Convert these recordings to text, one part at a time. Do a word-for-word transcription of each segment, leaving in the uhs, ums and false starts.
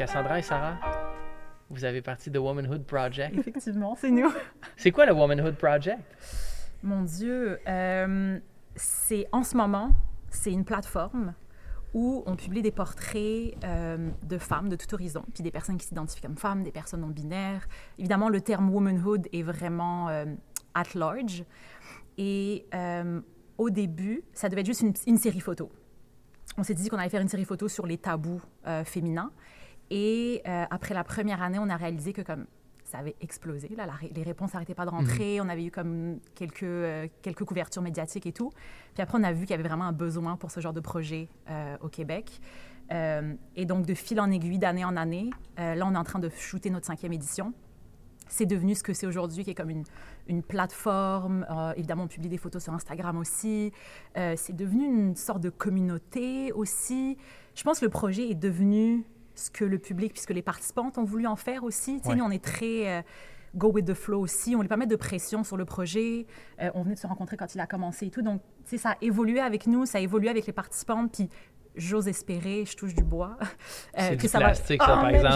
Cassandra et Sarah, vous avez parti de Womanhood Project. Effectivement, c'est nous. C'est quoi le Womanhood Project? Mon Dieu, euh, c'est en ce moment, c'est une plateforme où on publie des portraits euh, de femmes de tout horizon, puis des personnes qui s'identifient comme femmes, des personnes non binaires. Évidemment, le terme womanhood est vraiment euh, at large. Et euh, au début, ça devait être juste une, une série photo. On s'est dit qu'on allait faire une série photo sur les tabous euh, féminins. Et euh, après la première année, on a réalisé que comme ça avait explosé, là, la, les réponses n'arrêtaient pas de rentrer. Mmh. On avait eu comme quelques, euh, quelques couvertures médiatiques et tout. Puis après, on a vu qu'il y avait vraiment un besoin pour ce genre de projet euh, au Québec. Euh, et donc, de fil en aiguille, d'année en année, euh, là, on est en train de shooter notre cinquième édition. C'est devenu ce que c'est aujourd'hui, qui est comme une, une plateforme. Euh, évidemment, on publie des photos sur Instagram aussi. Euh, c'est devenu une sorte de communauté aussi. Je pense que le projet est devenu ce que le public, puisque les participantes ont voulu en faire aussi. Tu sais, nous, on est très euh, go with the flow aussi. On ne voulait pas mettre de pression sur le projet. Euh, on venait de se rencontrer quand il a commencé et tout. Donc, tu sais, ça a évolué avec nous, ça a évolué avec les participantes. Puis, j'ose espérer, je touche du bois. Euh, c'est que du ça plastique, va... ça, oh, par exemple.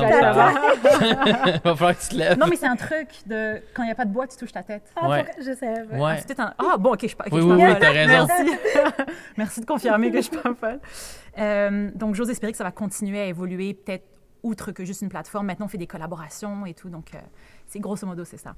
Il va falloir que tu te lèves. Non, mais c'est un truc de... Quand il n'y a pas de bois, tu touches ta tête. Ah, ouais. je sais. Ouais. Ah, c'est un... ah, bon, OK, je, okay, oui, je oui, suis oui, t'as raison. Merci. Merci de confirmer que je suis pas folle. Euh, donc, j'ose espérer que ça va continuer à évoluer, peut-être outre que juste une plateforme. Maintenant, on fait des collaborations et tout. Donc, euh, c'est grosso modo, c'est ça.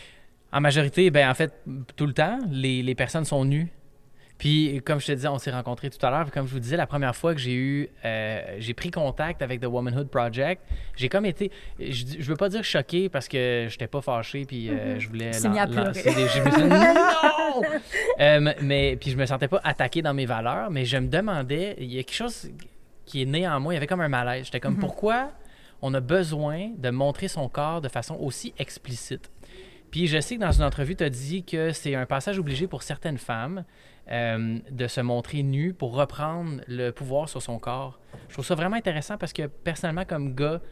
En majorité, ben en fait, tout le temps, les, les personnes sont nues. Puis, comme je te disais, on s'est rencontrés tout à l'heure. Puis, comme je vous disais, la première fois que j'ai eu, euh, j'ai pris contact avec The Womanhood Project, j'ai comme été, je, je veux pas dire choqué parce que j'étais pas fâché, puis euh, mm-hmm. je voulais lan- lan- lancer des... Je me suis dit, non! euh, mais, puis, je me sentais pas attaqué dans mes valeurs, mais je me demandais, il y a quelque chose qui est né en moi, il y avait comme un malaise. J'étais comme, mm-hmm. pourquoi on a besoin de montrer son corps de façon aussi explicite? Puis, je sais que dans une entrevue, tu as dit que c'est un passage obligé pour certaines femmes euh, de se montrer nues pour reprendre le pouvoir sur son corps. Je trouve ça vraiment intéressant parce que, personnellement, comme gars,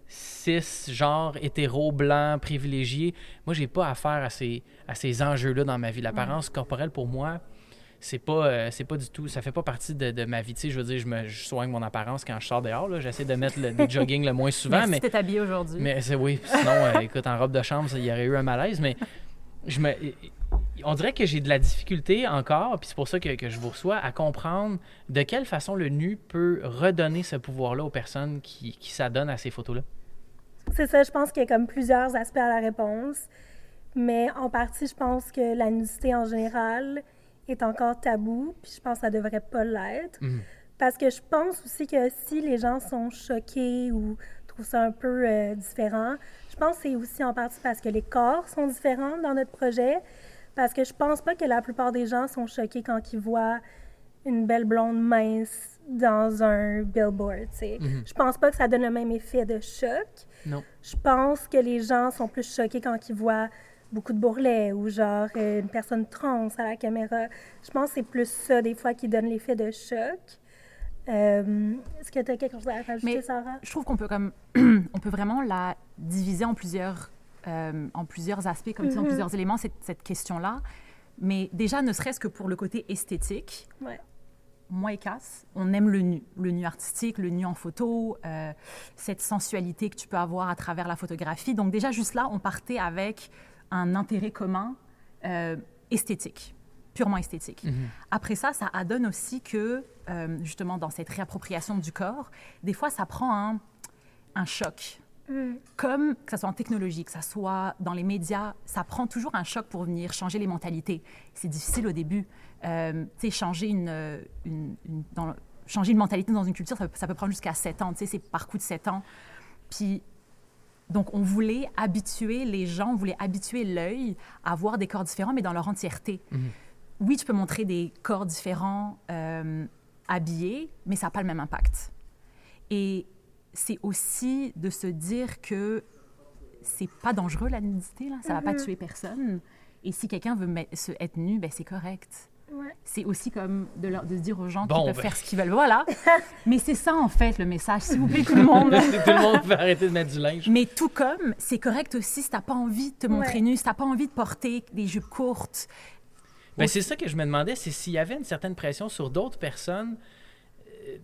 cis, genre, hétéro, blanc, privilégié, moi, j'ai pas affaire à ces, à ces enjeux-là dans ma vie. L'apparence corporelle, pour moi, c'est pas, euh, c'est pas du tout... Ça fait pas partie de, de ma vie. Tu sais, je veux dire, je, me, je soigne mon apparence quand je sors dehors. Là. J'essaie de mettre le, des jogging le moins souvent. Merci mais t'es habillé aujourd'hui. Mais c'est, oui, sinon, euh, écoute, en robe de chambre, il y aurait eu un malaise. Mais je me... On dirait que j'ai de la difficulté encore, puis c'est pour ça que, que je vous reçois, à comprendre de quelle façon le nu peut redonner ce pouvoir-là aux personnes qui, qui s'adonnent à ces photos-là. C'est ça, je pense qu'il y a comme plusieurs aspects à la réponse. Mais en partie, je pense que la nudité en général est encore tabou, puis je pense que ça devrait pas l'être. Mm. Parce que je pense aussi que si les gens sont choqués ou trouvent ça un peu euh, différent, je pense que c'est aussi en partie parce que les corps sont différents dans notre projet. Parce que je pense pas que la plupart des gens sont choqués quand ils voient une belle blonde mince dans un billboard, tu sais. Mm-hmm. Je pense pas que ça donne le même effet de choc. Non. Je pense que les gens sont plus choqués quand ils voient beaucoup de bourrelets ou genre euh, une personne trans à la caméra. Je pense que c'est plus ça, des fois, qui donne l'effet de choc. Euh, est-ce que tu as quelque chose à rajouter, Mais Sarah? Je trouve qu'on peut comme on peut vraiment la diviser en plusieurs Euh, en plusieurs aspects, comme mm-hmm. tu dis, en plusieurs éléments, cette, cette question-là. Mais déjà, ne serait-ce que pour le côté esthétique, ouais. moi et Cass, on aime le nu. Le nu artistique, le nu en photo, euh, cette sensualité que tu peux avoir à travers la photographie. Donc déjà, juste là, on partait avec un intérêt commun euh, esthétique, purement esthétique. Mm-hmm. Après ça, ça adonne aussi que, euh, justement, dans cette réappropriation du corps, des fois, ça prend un, un choc. Mm. Comme que ce soit en technologie, que ce soit dans les médias, ça prend toujours un choc pour venir changer les mentalités. C'est difficile au début. Euh, tu sais, changer une, une, une, dans, changer une mentalité dans une culture, ça, ça peut prendre jusqu'à sept ans. Tu sais, c'est par coup de sept ans. Puis, donc, on voulait habituer les gens, on voulait habituer l'œil à voir des corps différents, mais dans leur entièreté. Mm. Oui, tu peux montrer des corps différents euh, habillés, mais ça n'a pas le même impact. Et c'est aussi de se dire que c'est pas dangereux, la nudité, là. Ça ne va mm-hmm. pas tuer personne. Et si quelqu'un veut mettre, se, être nu, ben c'est correct. Ouais. C'est aussi comme de, leur, de se dire aux gens bon, qu'ils peuvent ben... faire ce qu'ils veulent. Voilà. Mais c'est ça, en fait, le message. S'il vous plaît, tout le monde. Tout le monde peut arrêter de mettre du linge. Mais tout comme, c'est correct aussi si tu n'as pas envie de te montrer ouais. nu, si tu n'as pas envie de porter des jupes courtes. Ben, c'est ça que je me demandais, c'est s'il y avait une certaine pression sur d'autres personnes... Euh,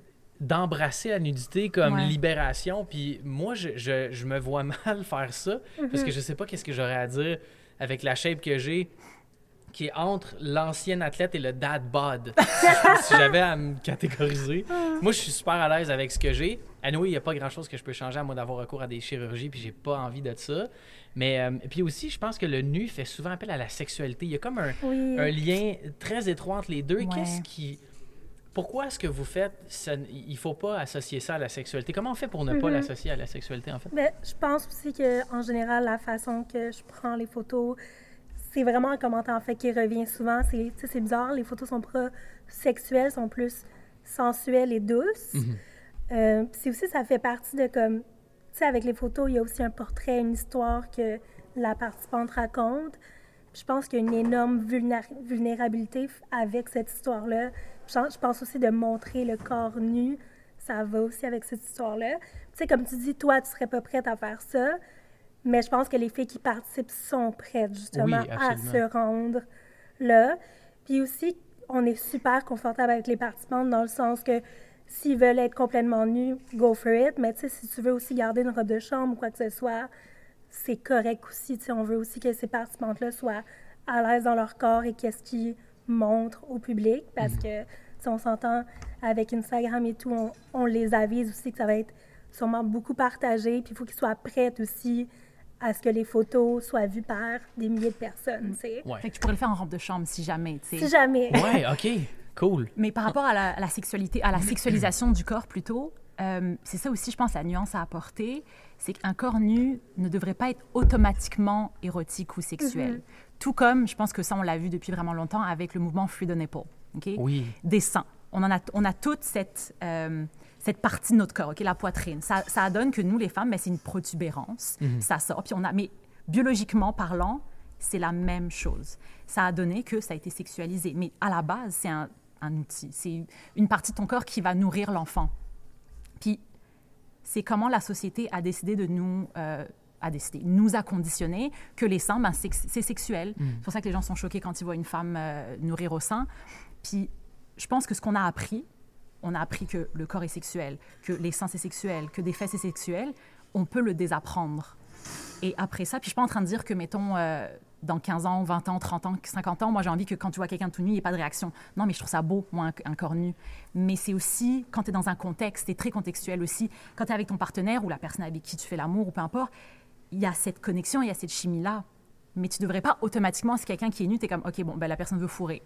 d'embrasser la nudité comme Ouais. libération. Puis moi, je, je, je me vois mal faire ça parce que je sais pas qu'est-ce que j'aurais à dire avec la shape que j'ai, qui est entre l'ancien athlète et le dad bod. si si j'avais à me catégoriser. Moi, je suis super à l'aise avec ce que j'ai. Anyway, il n'y a pas grand-chose que je peux changer à moins d'avoir recours à des chirurgies, puis j'ai pas envie de ça. Mais euh, puis aussi, je pense que le nu fait souvent appel à la sexualité. Il y a comme un, Oui. un lien très étroit entre les deux. Ouais. Qu'est-ce qui... Pourquoi est-ce que vous faites... Ça, il faut pas associer ça à la sexualité. Comment on fait pour ne pas Mhm. l'associer à la sexualité, en fait? Ben, je pense aussi qu'en général, la façon que je prends les photos, c'est vraiment un commentaire en fait qui revient souvent. C'est, tu sais, c'est bizarre, les photos sont pas sexuelles, sont plus sensuelles et douces. Mhm. Euh, puis c'est aussi, ça fait partie de comme, tu sais, avec les photos, il y a aussi un portrait, une histoire que la participante raconte. Puis je pense qu'il y a une énorme vulnéra- vulnérabilité f- avec cette histoire-là. Je pense- je pense aussi de montrer le corps nu, ça va aussi avec cette histoire-là. Tu sais, comme tu dis, toi, tu serais pas prête à faire ça, mais je pense que les filles qui participent sont prêtes, justement, Oui, à absolument. se rendre là. Puis aussi, on est super confortable avec les participantes dans le sens que s'ils veulent être complètement nus, go for it. Mais tu sais, si tu veux aussi garder une robe de chambre ou quoi que ce soit, c'est correct aussi. Tu sais, on veut aussi que ces participantes-là soient à l'aise dans leur corps et qu'est-ce qu'ils montrent au public. Parce que, tu sais, on s'entend avec Instagram et tout, on, on les avise aussi que ça va être sûrement beaucoup partagé. Puis il faut qu'ils soient prêts aussi à ce que les photos soient vues par des milliers de personnes, tu sais. Ouais. Fait que tu pourrais le faire en robe de chambre si jamais, tu sais. Si jamais. Ouais, OK. Cool. Mais par rapport à la, à la sexualité, à la sexualisation du corps plutôt, euh, c'est ça aussi, je pense, la nuance à apporter, c'est qu'un corps nu ne devrait pas être automatiquement érotique ou sexuel. Mhm. Tout comme, je pense que ça, on l'a vu depuis vraiment longtemps avec le mouvement Free the Nipple, OK? Oui. Des seins. On, en a, on a toute cette, euh, cette partie de notre corps, OK? La poitrine. Ça, ça donne que nous, les femmes, ben, c'est une protubérance. Ça sort. Puis on a, mais biologiquement parlant, c'est la même chose. Ça a donné que ça a été sexualisé. Mais à la base, c'est un, un outil. C'est une partie de ton corps qui va nourrir l'enfant. Puis c'est comment la société a décidé de nous... Euh, a décidé, nous a conditionné que les seins, ben, c'est, c'est sexuel. C'est pour ça que les gens sont choqués quand ils voient une femme euh, nourrir au sein. Puis je pense que ce qu'on a appris, on a appris que le corps est sexuel, que les seins c'est sexuel, que des fesses c'est sexuel, on peut le désapprendre. Et après ça, puis je suis pas en train de dire que, mettons, euh, dans quinze ans, vingt ans, trente ans, cinquante ans, moi j'ai envie que quand tu vois quelqu'un tout nu, il n'y ait pas de réaction. Non, mais je trouve ça beau, moi, un, un corps nu. Mais c'est aussi, quand tu es dans un contexte, c'est très contextuel aussi, quand tu es avec ton partenaire ou la personne avec qui tu fais l'amour ou peu importe, il y a cette connexion, il y a cette chimie-là. Mais tu ne devrais pas automatiquement, si quelqu'un qui est nu, tu es comme, OK, bon, ben, la personne veut fourrer.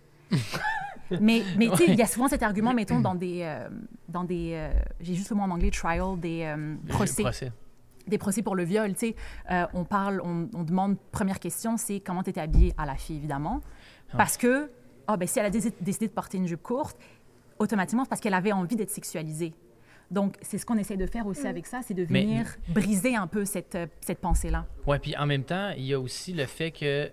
mais mais tu sais, il y a souvent cet argument, mettons, dans des... Euh, dans des euh, j'ai juste le mot en anglais, trial, des euh, procès. Procès. Des procès pour le viol, tu sais. Euh, on parle, on, on demande, première question, c'est comment tu étais habillée à la fille, évidemment. Parce que, ah, ben, si elle a décidé, décidé de porter une jupe courte, automatiquement, c'est parce qu'elle avait envie d'être sexualisée. Donc, c'est ce qu'on essaie de faire aussi avec ça, c'est de Mais- venir briser un peu cette, euh, cette pensée-là. Ouais, puis en même temps, il y a aussi le fait que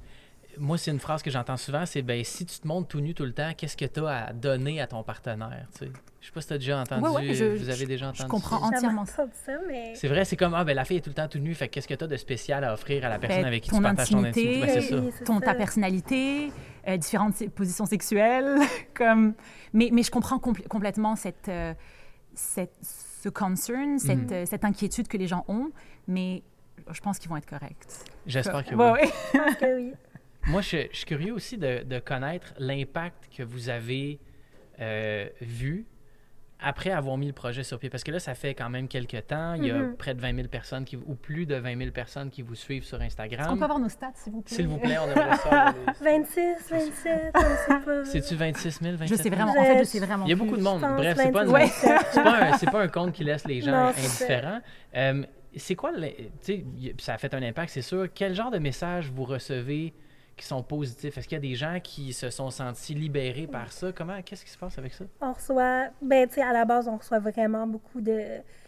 moi, c'est une phrase que j'entends souvent, c'est ben si tu te montres tout nu tout le temps, qu'est-ce que tu as à donner à ton partenaire, tu sais. Je sais pas si tu as déjà entendu, Ouais, ouais, je- vous avez déjà entendu je comprends ça? entièrement J'aimerais pas ça, mais... C'est vrai, c'est comme ah ben la fille est tout le temps tout nue, fait que qu'est-ce que tu as de spécial à offrir à la personne Ben, avec qui ton tu partages ton intimité, intimité? Ben, c'est ça. Oui, c'est Ton, ta ça. personnalité, euh, différentes se- positions sexuelles. comme... mais, mais je comprends compl- complètement cette, euh, cette, ce concern, cette, euh, cette inquiétude que les gens ont, mais je pense qu'ils vont être corrects. J'espère que Ouais, oui. ouais. Je pense que oui. Moi, je, je suis curieux aussi de, de connaître l'impact que vous avez euh, vu après avoir mis le projet sur pied. Parce que là, ça fait quand même quelques temps. Il y a Mhm. près de vingt mille personnes qui, ou plus de vingt mille personnes qui vous suivent sur Instagram. Est-ce qu'on peut avoir nos stats, s'il vous plaît? S'il vous plaît, on aimerait ça. avoir des- vingt-six, vingt-sept, on sait pas. C'est-tu vingt-six mille, vingt-sept Je mille? sais vraiment, en Je- fait, je sais vraiment Il y a plus. beaucoup de monde. Je pense Bref, c'est pas, une- vingt-six, Ouais. c'est pas, un, c'est pas un compte qui laisse les gens Non, c'est ça. indifférents. Euh, c'est quoi, le- tu sais, y- ça a fait un impact, c'est sûr. Quel genre de messages vous recevez qui sont positifs? Est-ce qu'il y a des gens qui se sont sentis libérés par ça? Comment, qu'est-ce qui se passe avec ça? On reçoit, ben tu sais, à la base, on reçoit vraiment beaucoup de,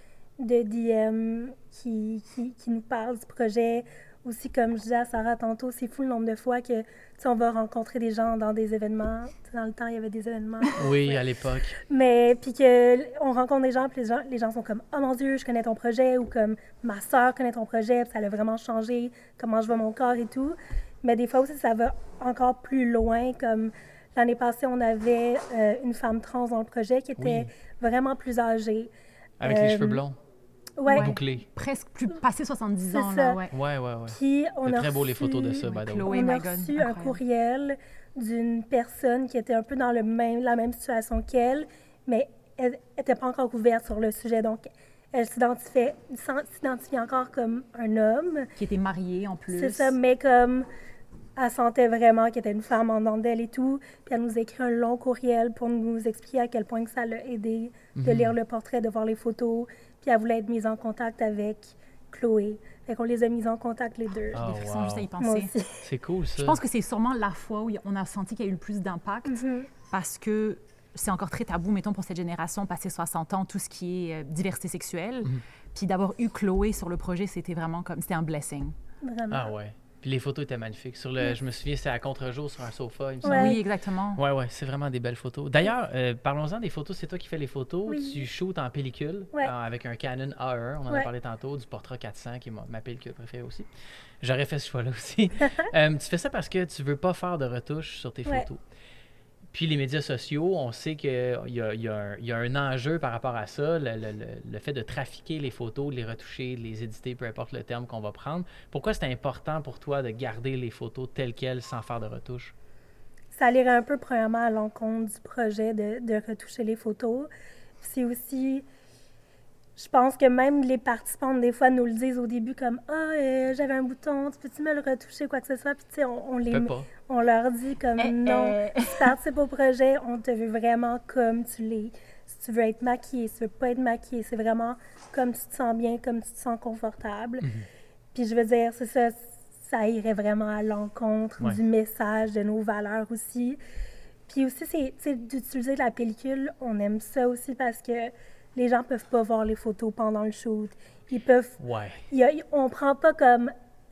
de D M qui, qui, qui nous parlent du projet. Aussi, comme je disais à Sarah tantôt, c'est fou le nombre de fois que, tu sais, on va rencontrer des gens dans des événements. Tu sais, dans le temps, il y avait des événements. Oui, à l'époque. Mais puis que on rencontre des gens, puis les gens, les gens sont comme « Oh mon Dieu, je connais ton projet » ou comme « Ma sœur connaît ton projet, puis ça a vraiment changé comment je vois mon corps et tout. » Mais des fois aussi, ça va encore plus loin, comme L'année passée, on avait euh, une femme trans dans le projet qui était Oui. vraiment plus âgée. Avec les cheveux blonds, Ouais. Ouais. bouclés. Presque plus passé soixante-dix C'est ans, ça. là, ouais. Ouais, ouais, ouais. Puis on C'est a très beau les reçu- photos de ça, Ouais, by the way. Chloé. On a my God, reçu un incroyable. courriel d'une personne qui était un peu dans le même, la même situation qu'elle, mais elle n'était pas encore ouverte sur le sujet. Donc, elle s'identifiait, s'identifiait encore comme un homme. Qui était mariée, en plus. C'est ça, mais comme elle sentait vraiment qu'elle était une femme en dedans d'elle et tout. Puis elle nous a écrit un long courriel pour nous expliquer à quel point que ça l'a aidé de lire le portrait, de voir les photos. Puis elle voulait être mise en contact avec Chloé. Fait qu'on les a mis en contact les deux. Ah, Des frissons wow. juste à y Moi penser. aussi. C'est cool, ça. Je pense que c'est sûrement la fois où on a senti qu'il y a eu le plus d'impact Mhm. parce que c'est encore très tabou, mettons, pour cette génération, passé soixante ans, tout ce qui est euh, diversité sexuelle. Mhm. Puis d'avoir eu Chloé sur le projet, c'était vraiment comme... C'était un blessing. Vraiment. Ah ouais. Puis les photos étaient magnifiques. Sur le, je me souviens, c'est à contre-jour sur un sofa, il me semble. Ouais. Oui, exactement. Ouais, ouais, c'est vraiment des belles photos. D'ailleurs, euh, parlons-en des photos. C'est toi qui fais les photos. Oui. Tu shootes en pellicule Ouais. euh, avec un Canon A un. On en a Ouais. parlé tantôt, du Portra quatre cents, qui est ma, ma pellicule préférée aussi. J'aurais fait ce choix-là aussi. Euh, tu fais ça parce que tu veux pas faire de retouches sur tes Ouais. photos. Puis les médias sociaux, on sait qu'il y a, il y, a un- il y a un enjeu par rapport à ça, le, le- le- le fait de trafiquer les photos, de les retoucher, de les éditer, peu importe le terme qu'on va prendre. Pourquoi c'est important pour toi de garder les photos telles quelles sans faire de retouches? Ça allait un peu, premièrement, à l'encontre du projet de, de retoucher les photos. C'est aussi... Je pense que même les participantes, des fois, nous le disent au début comme « Ah, euh, j'avais un bouton, tu peux-tu me le retoucher, quoi que ce soit? » Puis tu sais, on, on, les, Peut pas. on leur dit comme Eh, Non, eh. tu participes au projet, on te veut vraiment comme tu l'es. Si tu veux être maquillée, si tu veux pas être maquillée, c'est vraiment comme tu te sens bien, comme tu te sens confortable. Puis je veux dire, c'est ça, ça irait vraiment à l'encontre Ouais. du message, de nos valeurs aussi. Puis aussi, c'est tu sais, d'utiliser la pellicule, on aime ça aussi parce que les gens peuvent pas voir les photos pendant le shoot. Ils peuvent... Ouais. il y a- on prend pas comme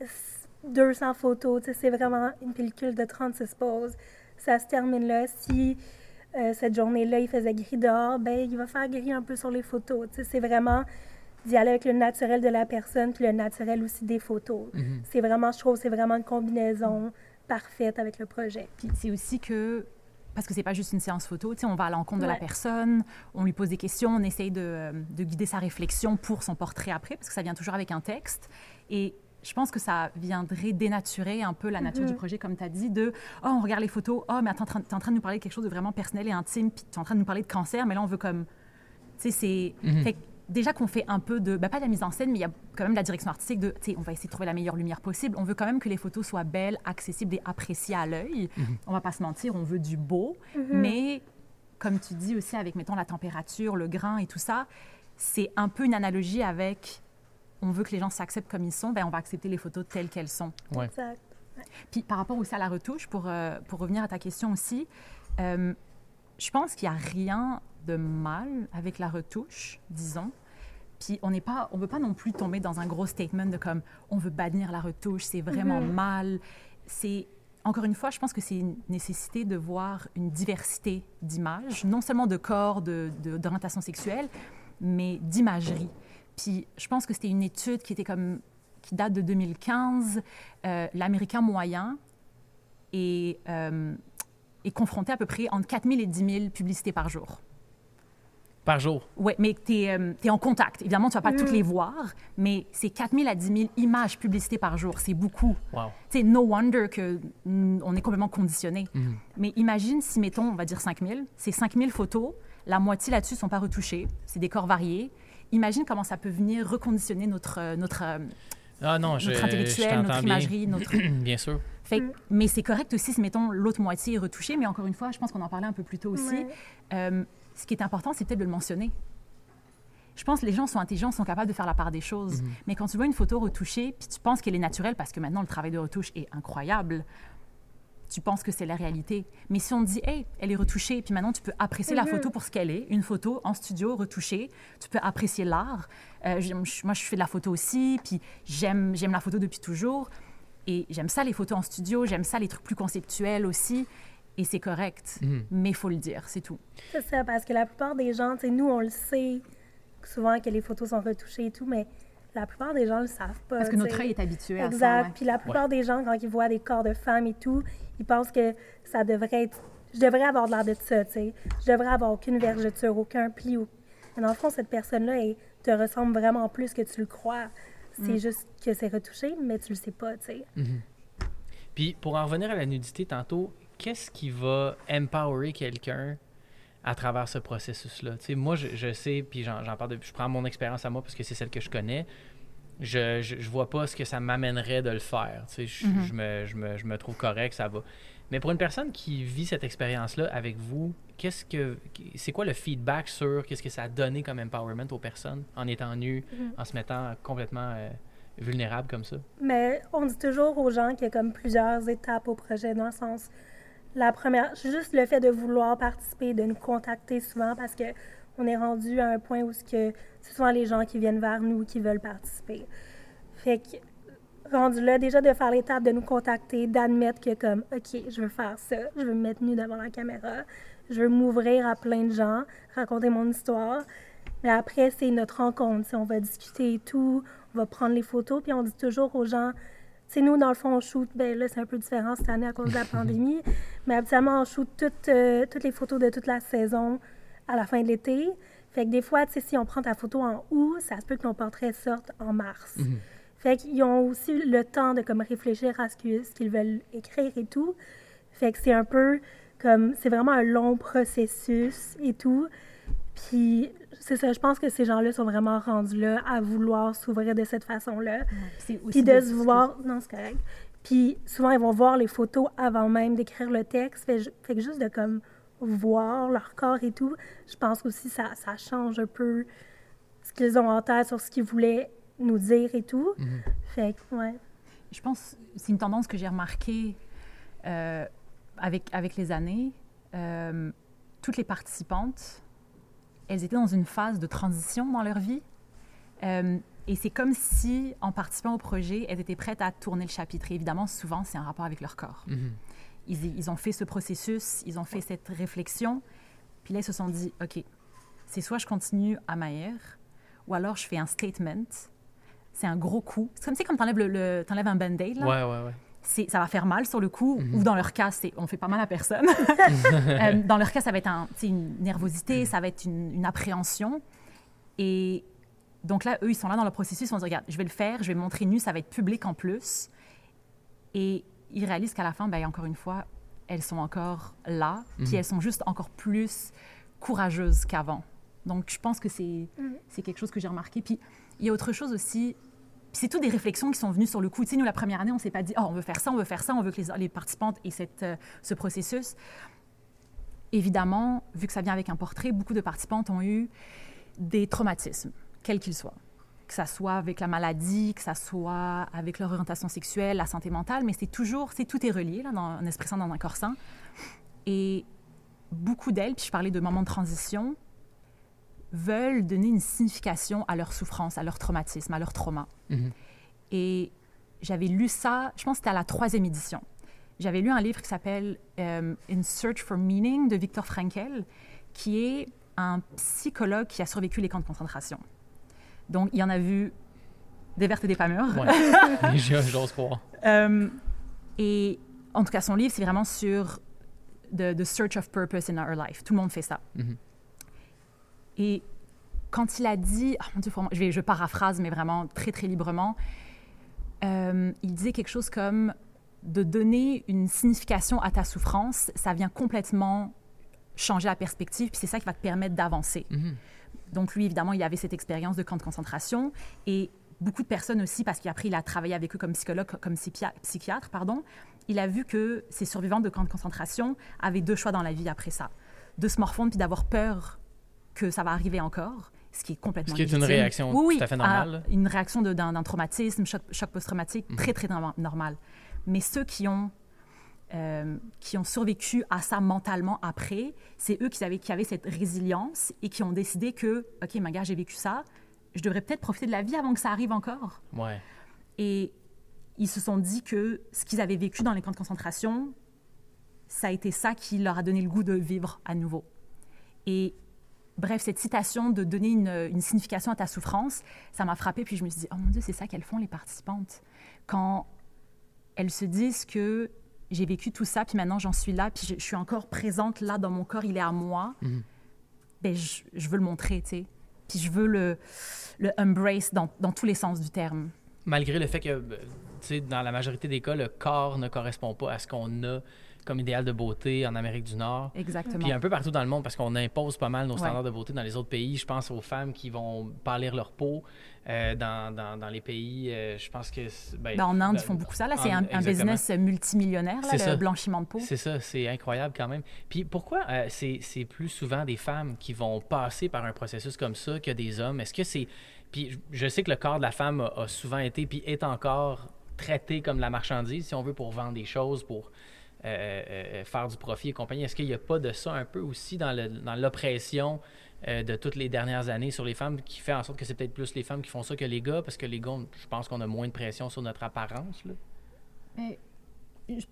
deux cents photos, tu sais, c'est vraiment une pellicule de trente-six poses. Ça se termine là. Si euh, cette journée-là, il faisait gris dehors, ben il va faire gris un peu sur les photos. Tu sais, c'est vraiment d'y aller avec le naturel de la personne puis le naturel aussi des photos. Mhm. C'est vraiment, je trouve, c'est vraiment une combinaison parfaite avec le projet. Puis c'est aussi que, parce que c'est pas juste une séance photo, tu sais, on va à l'encontre de la Ouais. personne, on lui pose des questions, on essaye de, euh, de guider sa réflexion pour son portrait après, parce que ça vient toujours avec un texte. Et je pense que ça viendrait dénaturer un peu la nature du projet, comme tu as dit, de « Oh, on regarde les photos, oh, mais attends, tu es en train de nous parler de quelque chose de vraiment personnel et intime, puis tu es en train de nous parler de cancer, mais là, on veut comme... » Tu sais, c'est... Mhm. Fait que déjà qu'on fait un peu de, ben pas de la mise en scène, mais il y a quand même de la direction artistique de, tu sais, on va essayer de trouver la meilleure lumière possible. On veut quand même que les photos soient belles, accessibles et appréciées à l'œil. On va pas se mentir, on veut du beau, mais comme tu dis aussi avec, mettons, la température, le grain et tout ça, c'est un peu une analogie avec, on veut que les gens s'acceptent comme ils sont, ben on va accepter les photos telles qu'elles sont. Ouais. Exact. Puis par rapport aussi à la retouche, pour, euh, pour revenir à ta question aussi, euh, je pense qu'il n'y a rien de mal avec la retouche, disons. Puis on n'est pas, on veut pas non plus tomber dans un gros statement de comme on veut bannir la retouche, c'est vraiment Mhm. mal. C'est encore une fois, je pense que c'est une nécessité de voir une diversité d'images, non seulement de corps, de, de- d'orientation sexuelle, mais d'imagerie. Puis je pense que c'était une étude qui était comme qui date de deux mille quinze. Euh, L'Américain moyen est, euh, est confronté à peu près entre quatre mille et dix mille publicités par jour. Par jour. Oui, mais tu es en contact. Évidemment, tu ne vas pas Mm. toutes les voir, mais c'est quatre mille à dix mille images publicitées par jour. C'est beaucoup. Wow. Tu sais, no wonder qu'on est complètement conditionné. Mhm. Mais imagine si, mettons, on va dire cinq mille, c'est cinq mille photos, la moitié là-dessus ne sont pas retouchées, c'est des corps variés. Imagine comment ça peut venir reconditionner notre, euh, notre, euh, Ah non, je, notre je intellectuel, t'entends notre bien. imagerie, notre... Bien sûr. Fait que- mais c'est correct aussi si, mettons, l'autre moitié est retouchée. Mais encore une fois, je pense qu'on en parlait un peu plus tôt aussi. Ouais. Euh, ce qui est important, c'est peut-être de le mentionner. Je pense que les gens sont intelligents, sont capables de faire la part des choses. Mhm. Mais quand tu vois une photo retouchée, puis tu penses qu'elle est naturelle parce que maintenant, le travail de retouche est incroyable, tu penses que c'est la réalité. Mais si on te dit, hey, elle est retouchée, puis maintenant, tu peux apprécier la Mhm. photo pour ce qu'elle est, une photo en studio retouchée, tu peux apprécier l'art. Euh, j'aime- je- moi, je fais de la photo aussi, puis j'aime j'aime la photo depuis toujours. Et j'aime ça, les photos en studio, j'aime ça, les trucs plus conceptuels aussi. Et c'est correct, Mhm. mais il faut le dire, c'est tout. C'est ça, parce que la plupart des gens, tu sais, nous, on le sait souvent que les photos sont retouchées et tout, mais la plupart des gens le savent pas. Parce que tu notre sais. œil est habitué à Exact. ça. ouais. Puis la plupart des gens, quand ils voient des corps de femmes et tout, ils pensent que ça devrait être je devrais avoir l'air de ça, tu sais. Je devrais avoir aucune vergeture, aucun pli. Ou... Mais dans le fond, cette personne-là, elle te ressemble vraiment plus que tu le crois. C'est mm. juste que c'est retouché, mais tu le sais pas, tu sais. Mm-hmm. Puis, pour en revenir à la nudité tantôt, qu'est-ce qui va empowerer quelqu'un à travers ce processus-là? Tu sais, moi, je, je sais, puis j'en, j'en parle, de, je prends mon expérience à moi parce que c'est celle que je connais. Je, je, je vois pas ce que ça m'amènerait de le faire. Tu sais, je, mm-hmm. je, me, je, me, je me trouve correct, ça va. Mais pour une personne qui vit cette expérience-là avec vous, qu'est-ce que c'est quoi le feedback sur qu'est-ce que ça a donné comme empowerment aux personnes en étant nues, mm-hmm. en se mettant complètement euh, vulnérables comme ça? Mais on dit toujours aux gens qu'il y a comme plusieurs étapes au projet, dans le sens... La première, juste le fait de vouloir participer, de nous contacter souvent parce qu'on est rendu à un point où c'est souvent les gens qui viennent vers nous qui veulent participer. Fait que, rendu là, déjà de faire l'étape de nous contacter, d'admettre que comme, OK, je veux faire ça, je veux me mettre nue devant la caméra, je veux m'ouvrir à plein de gens, raconter mon histoire. Mais après, c'est notre rencontre, on va discuter et tout, on va prendre les photos, puis on dit toujours aux gens... C'est nous, dans le fond, on shoot, bien là, c'est un peu différent cette année à cause de la pandémie, mais habituellement, on shoot toutes, euh, toutes les photos de toute la saison à la fin de l'été. Fait que des fois, tu sais, si on prend ta photo en août, ça se peut que ton portrait sorte en mars. Mm-hmm. Fait qu'ils ont aussi le temps de comme réfléchir à ce qu'ils, ce qu'ils veulent écrire et tout. Fait que c'est un peu comme, c'est vraiment un long processus et tout. Puis, c'est ça, je pense que ces gens-là sont vraiment rendus là à vouloir s'ouvrir de cette façon-là. Ouais, puis de se voir... Non, c'est correct. Puis souvent, ils vont voir les photos avant même d'écrire le texte. Fait, fait que juste de comme voir leur corps et tout, je pense aussi que ça, ça change un peu ce qu'ils ont en tête sur ce qu'ils voulaient nous dire et tout. Mm-hmm. Fait que, ouais. Je pense que c'est une tendance que j'ai remarquée euh, avec, avec les années. Euh, toutes les participantes... elles étaient dans une phase de transition dans leur vie. Euh, et c'est comme si, en participant au projet, elles étaient prêtes à tourner le chapitre. Et évidemment, souvent, c'est un rapport avec leur corps. Mm-hmm. Ils, ils ont fait ce processus, ils ont fait cette réflexion. Puis là, ils se sont dit, OK, c'est soit je continue à Maher, ou alors je fais un statement. C'est un gros coup. C'est comme si, comme tu enlèves, le, le, t'enlèves un band-aid, là. Ouais, ouais, ouais. C'est, ça va faire mal sur le coup, mm-hmm. ou dans leur cas, c'est, on fait pas mal à personne. euh, dans leur cas, ça va être un, une nervosité, ça va être une, une appréhension. Et donc là, eux, ils sont là dans le processus, ils vont dire, regarde, je vais le faire, je vais me montrer nue, ça va être public en plus. Et ils réalisent qu'à la fin, ben, encore une fois, elles sont encore là, mm-hmm. puis elles sont juste encore plus courageuses qu'avant. Donc, je pense que c'est, mm-hmm. c'est quelque chose que j'ai remarqué. Puis, il y a autre chose aussi. Puis c'est toutes des réflexions qui sont venues sur le coup. Tu sais, nous, la première année, on ne s'est pas dit « Oh, on veut faire ça, on veut faire ça, on veut que les, les participantes aient cette, euh, ce processus. » Évidemment, vu que ça vient avec un portrait, beaucoup de participantes ont eu des traumatismes, quels qu'ils soient. Que ça soit avec la maladie, que ça soit avec leur orientation sexuelle, la santé mentale, mais c'est toujours, c'est, tout est relié, là, dans un esprit sain, dans un corps sain. Et beaucoup d'elles, puis je parlais de moments de transition, veulent donner une signification à leur souffrance, à leur traumatisme, à leur trauma. Mm-hmm. Et j'avais lu ça, je pense que c'était à la troisième édition. J'avais lu un livre qui s'appelle um, « In Search for Meaning » de Viktor Frankl, qui est un psychologue qui a survécu les camps de concentration. Donc, il y en a vu des vertes et des pas mûres. Ouais, j'ose croire. Um, et en tout cas, son livre, c'est vraiment sur the, the search of purpose in our life. Tout le monde fait ça. Mm-hmm. Et quand il a dit, oh mon Dieu, je, vais, je paraphrase, mais vraiment très, très librement, euh, il disait quelque chose comme de donner une signification à ta souffrance, ça vient complètement changer la perspective, puis c'est ça qui va te permettre d'avancer. Mm-hmm. Donc lui, évidemment, il avait cette expérience de camp de concentration et beaucoup de personnes aussi, parce qu'après, il a travaillé avec eux comme psychologue, comme psychiatre, pardon, il a vu que ces survivants de camp de concentration avaient deux choix dans la vie après ça, de se morfondre puis d'avoir peur que ça va arriver encore, ce qui est complètement légitime. Ce qui est une réaction oui, tout à fait normale. À une réaction de, d'un, d'un traumatisme, choc, choc post-traumatique, mm-hmm. très, très normal. Mais ceux qui ont, euh, qui ont survécu à ça mentalement après, c'est eux qui avaient, qui avaient cette résilience et qui ont décidé que, OK, ma gars, j'ai vécu ça, je devrais peut-être profiter de la vie avant que ça arrive encore. Ouais. Et ils se sont dit que ce qu'ils avaient vécu dans les camps de concentration, ça a été ça qui leur a donné le goût de vivre à nouveau. Et bref, cette citation de donner une, une signification à ta souffrance, ça m'a frappée. Puis je me suis dit, oh mon Dieu, c'est ça qu'elles font, les participantes. Quand elles se disent que j'ai vécu tout ça, puis maintenant j'en suis là, puis je, je suis encore présente là dans mon corps, il est à moi. Mm-hmm. Ben, je, je veux le montrer, tu sais. Puis je veux le, le embrace dans, dans tous les sens du terme. Malgré le fait que, tu sais, dans la majorité des cas, le corps ne correspond pas à ce qu'on a comme idéal de beauté en Amérique du Nord. Exactement. Puis un peu partout dans le monde, parce qu'on impose pas mal nos standards ouais. de beauté dans les autres pays. Je pense aux femmes qui vont pâlir leur peau euh, dans, dans, dans les pays, euh, je pense que... Ben, ben, en Inde, ben, ils font beaucoup ça. Là, c'est en, un, un business multimillionnaire, là, le ça. blanchiment de peau. C'est ça, c'est incroyable quand même. Puis pourquoi euh, c'est, c'est plus souvent des femmes qui vont passer par un processus comme ça que des hommes? Est-ce que c'est... Puis je sais que le corps de la femme a, a souvent été, puis est encore traité comme la marchandise, si on veut, pour vendre des choses, pour... Euh, euh, faire du profit et compagnie. Est-ce qu'il n'y a pas de ça un peu aussi dans, le, dans l'oppression euh, de toutes les dernières années sur les femmes qui fait en sorte que c'est peut-être plus les femmes qui font ça que les gars, parce que les gars, je pense qu'on a moins de pression sur notre apparence, là? Mais, je,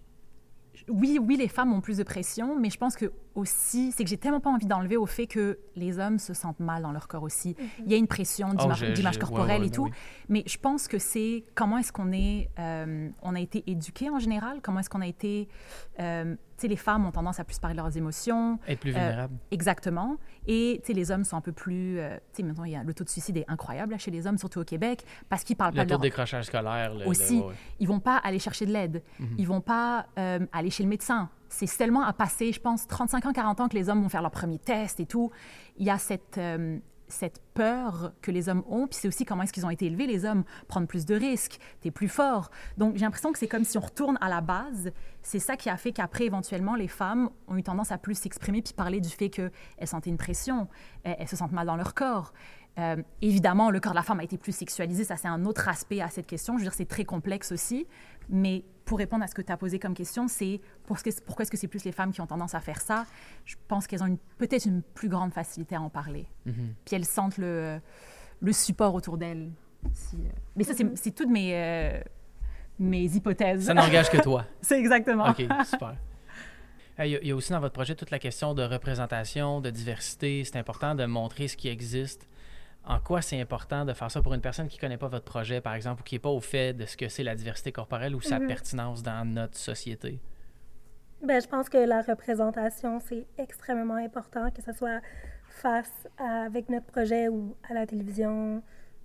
oui, oui, les femmes ont plus de pression, mais je pense que aussi, c'est que j'ai tellement pas envie d'enlever au fait que les hommes se sentent mal dans leur corps aussi. Mm-hmm. Il y a une pression d'image, oh, d'image corporelle ouais, ouais, et tout, oui. Mais je pense que c'est comment est-ce qu'on est, euh, on a été éduqués en général, comment est-ce qu'on a été, euh, tu sais, les femmes ont tendance à plus parler de leurs émotions. Être plus vulnérables. Euh, exactement. Et, tu sais, les hommes sont un peu plus, euh, tu sais, maintenant, il y a, le taux de suicide est incroyable là, chez les hommes, surtout au Québec, parce qu'ils parlent le pas de leur... leur... Le taux de décrochage scolaire. Le, aussi, le, ouais, ouais. Ils vont pas aller chercher de l'aide. Mm-hmm. Ils vont pas euh, aller chez le médecin. C'est seulement à passer, je pense, trente-cinq ans, quarante ans que les hommes vont faire leur premier test et tout. Il y a cette, euh, cette peur que les hommes ont, puis c'est aussi comment est-ce qu'ils ont été élevés, les hommes, prendre plus de risques, t'es plus fort. Donc, j'ai l'impression que c'est comme si on retourne à la base. C'est ça qui a fait qu'après, éventuellement, les femmes ont eu tendance à plus s'exprimer puis parler du fait qu'elles sentaient une pression, elles, elles se sentent mal dans leur corps. Euh, évidemment, le corps de la femme a été plus sexualisé, ça c'est un autre aspect à cette question. Je veux dire, c'est très complexe aussi, mais pour répondre à ce que tu as posé comme question, c'est pour ce que, pourquoi est-ce que c'est plus les femmes qui ont tendance à faire ça? Je pense qu'elles ont une, peut-être une plus grande facilité à en parler. Mm-hmm. Puis elles sentent le, le support autour d'elles. Si, euh... Mais ça, c'est, c'est toutes mes, euh, mes hypothèses. Ça n'engage que toi. C'est exactement. OK, super. Il y, a, il y a aussi dans votre projet toute la question de représentation, de diversité. C'est important de montrer ce qui existe. En quoi c'est important de faire ça pour une personne qui ne connaît pas votre projet, par exemple, ou qui n'est pas au fait de ce que c'est la diversité corporelle ou sa mm-hmm. pertinence dans notre société? Bien, je pense que la représentation, c'est extrêmement important, que ce soit face à, avec notre projet ou à la télévision,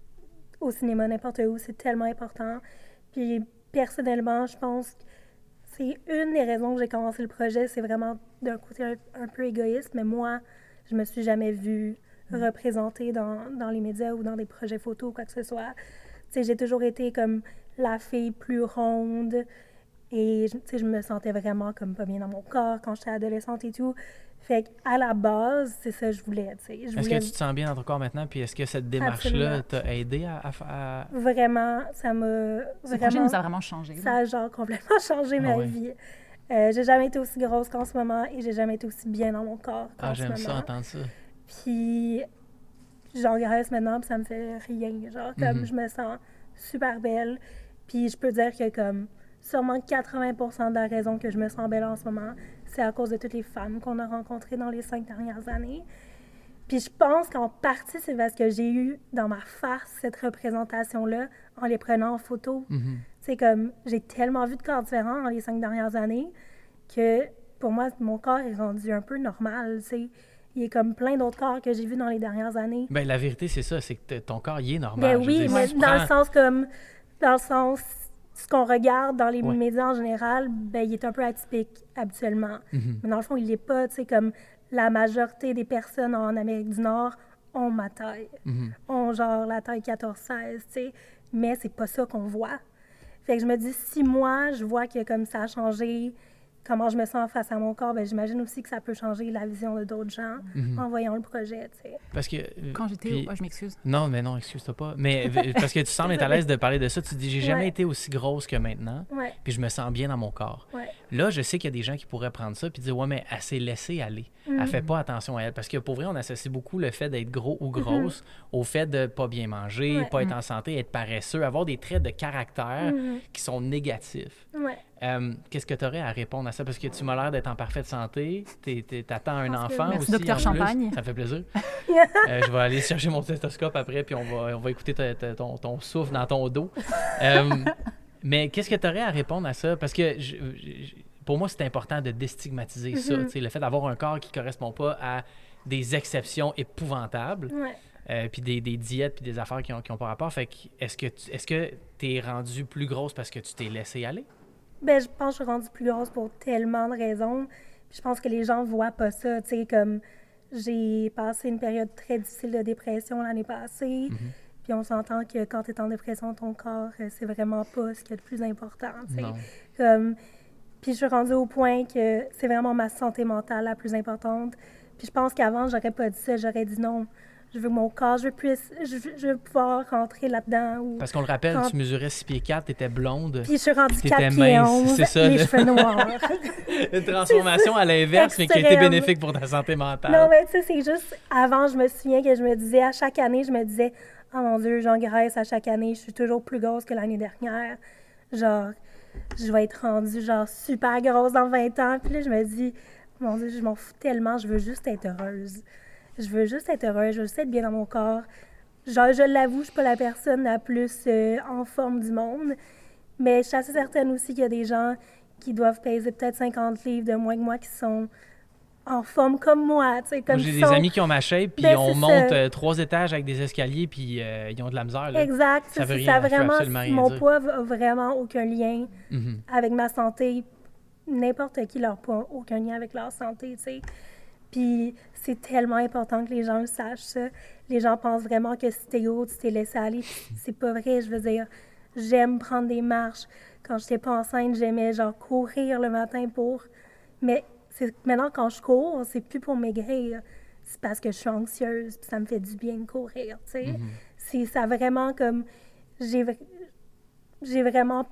au cinéma, n'importe où, c'est tellement important. Puis, personnellement, je pense que c'est une des raisons que j'ai commencé le projet, c'est vraiment d'un côté un, un peu égoïste, mais moi, je me suis jamais vue représentée dans, dans les médias ou dans des projets photos ou quoi que ce soit. Tu sais, j'ai toujours été comme la fille plus ronde et tu sais, je me sentais vraiment comme pas bien dans mon corps quand j'étais adolescente et tout. Fait qu'à la base, c'est ça que je voulais, tu sais. Je est-ce voulais... que tu te sens bien dans ton corps maintenant? Puis est-ce que cette démarche-là t'a aidé à, à, à... Vraiment, ça m'a... Ce projet nous a vraiment changé. Ça a genre complètement changé ma ah ouais. vie. Euh, j'ai jamais été aussi grosse qu'en ce moment et j'ai jamais été aussi bien dans mon corps qu'en ah, ce moment. Ah, j'aime ça, entendre ça. Puis, j'engraisse maintenant, puis ça me fait rien. Genre, comme mm-hmm. je me sens super belle. Puis, je peux dire que, comme, sûrement quatre-vingts pour cent de la raison que je me sens belle en ce moment, c'est à cause de toutes les femmes qu'on a rencontrées dans les cinq dernières années. Puis, je pense qu'en partie, c'est parce que j'ai eu dans ma face cette représentation-là en les prenant en photo. Mm-hmm. C'est comme, j'ai tellement vu de corps différents dans les cinq dernières années que, pour moi, mon corps est rendu un peu normal, tu sais. Il y a comme plein d'autres corps que j'ai vus dans les dernières années. Bien, la vérité, c'est ça, c'est que ton corps, il est normal. Ben oui, dire, mais si dans prends... le sens comme... Dans le sens... Ce qu'on regarde dans les ouais. médias en général, ben il est un peu atypique habituellement. Mm-hmm. Mais dans le fond, il l'est pas, tu sais, comme la majorité des personnes en Amérique du Nord ont ma taille. Mm-hmm. Ont genre la taille quatorze seize, tu sais. Mais c'est pas ça qu'on voit. Fait que je me dis, si moi, je vois que comme ça a changé... comment je me sens face à mon corps, ben j'imagine aussi que ça peut changer la vision de d'autres gens mm-hmm. en voyant le projet, tu sais. Parce que... Quand j'étais... Puis... Oh, je m'excuse. Non, mais non, excuse-toi pas. Mais parce que tu sembles être à l'aise de parler de ça. Tu dis, j'ai jamais ouais. été aussi grosse que maintenant, ouais. puis je me sens bien dans mon corps. Ouais. Là, je sais qu'il y a des gens qui pourraient prendre ça puis dire, ouais, mais elle s'est laissée aller. Mm-hmm. Elle fait pas attention à elle. Parce que pour vrai, on associe beaucoup le fait d'être gros ou grosse mm-hmm. au fait de pas bien manger, ouais. pas être mm-hmm. en santé, être paresseux, avoir des traits de caractère mm-hmm. qui sont négatifs. Ouais. Euh, qu'est-ce que tu aurais à répondre à ça? Parce que tu m'as l'air d'être en parfaite santé. Tu attends un Parce enfant que... aussi. Docteur Champagne. Ça me fait plaisir. euh, je vais aller chercher mon stéthoscope après, puis on va, on va écouter ta, ta, ton, ton souffle dans ton dos. Euh, mais qu'est-ce que tu aurais à répondre à ça? Parce que je, je, pour moi, c'est important de déstigmatiser ça. Mhm. Tu sais, le fait d'avoir un corps qui ne correspond pas à des exceptions épouvantables, Ouais. euh, puis des, des diètes, puis des affaires qui n'ont qui ont pas rapport. Fait que, est-ce que tu est-ce que t'es rendue plus grosse parce que tu t'es laissé aller? Ben, je pense que je suis rendue plus grosse pour tellement de raisons. Puis je pense que les gens voient pas ça. Tu sais, comme j'ai passé une période très difficile de dépression l'année passée. Mhm. Puis on s'entend que quand tu es en dépression, ton corps, euh, c'est vraiment pas ce qu'il y a de plus important. Tu sais. Non. Comme, puis je suis rendue au point que c'est vraiment ma santé mentale la plus importante. Puis je pense qu'avant, j'aurais pas dit ça. J'aurais dit non. Je veux que mon corps, je veux, puisse, je, veux- je veux pouvoir rentrer là-dedans. Ou... Parce qu'on le rappelle, Quand- tu mesurais six pieds quatre, tu étais blonde. Puis je suis rendue T'étais quatre pieds mince, onze, c'est ça, les le- cheveux noirs. Une transformation à l'inverse, mais qui a été Extrême. bénéfique pour ta santé mentale. Non, mais tu sais, c'est juste, avant, je me souviens que je me disais, à chaque année, je me disais, oh mon Dieu, j'engraisse à chaque année, je suis toujours plus grosse que l'année dernière. Genre, je vais être rendue, genre, super grosse dans vingt ans. Puis là, je me dis, mon Dieu, je m'en fous tellement, je veux juste être heureuse. Je veux juste être heureuse, je veux juste être bien dans mon corps. Genre, je l'avoue, je suis pas la personne la plus euh, en forme du monde, mais je suis assez certaine aussi qu'il y a des gens qui doivent peser peut-être cinquante livres de moins que moi qui sont en forme comme moi, tu sais, comme Moi, j'ai qui des sont- amis qui ont ma shape, puis Ben, on c'est monte ça. euh, trois étages avec des escaliers, puis euh, ils ont de la misère. Là. Exact, Ça ça, veut c'est- rien- ça a ça veut vraiment, absolument rien mon dire. poids a vraiment aucun lien Mhm. avec ma santé. N'importe qui, leur poids, aucun lien avec leur santé, tu sais. Puis c'est tellement important que les gens le sachent, ça. Les gens pensent vraiment que si t'es haute, tu t'es laissé aller. Puis c'est pas vrai, je veux dire. J'aime prendre des marches. Quand j'étais pas enceinte, j'aimais genre courir le matin pour... Mais c'est maintenant, quand je cours, c'est plus pour maigrir. C'est parce que je suis anxieuse, puis ça me fait du bien de courir, tu sais. C'est ça vraiment comme... J'ai v- j'ai vraiment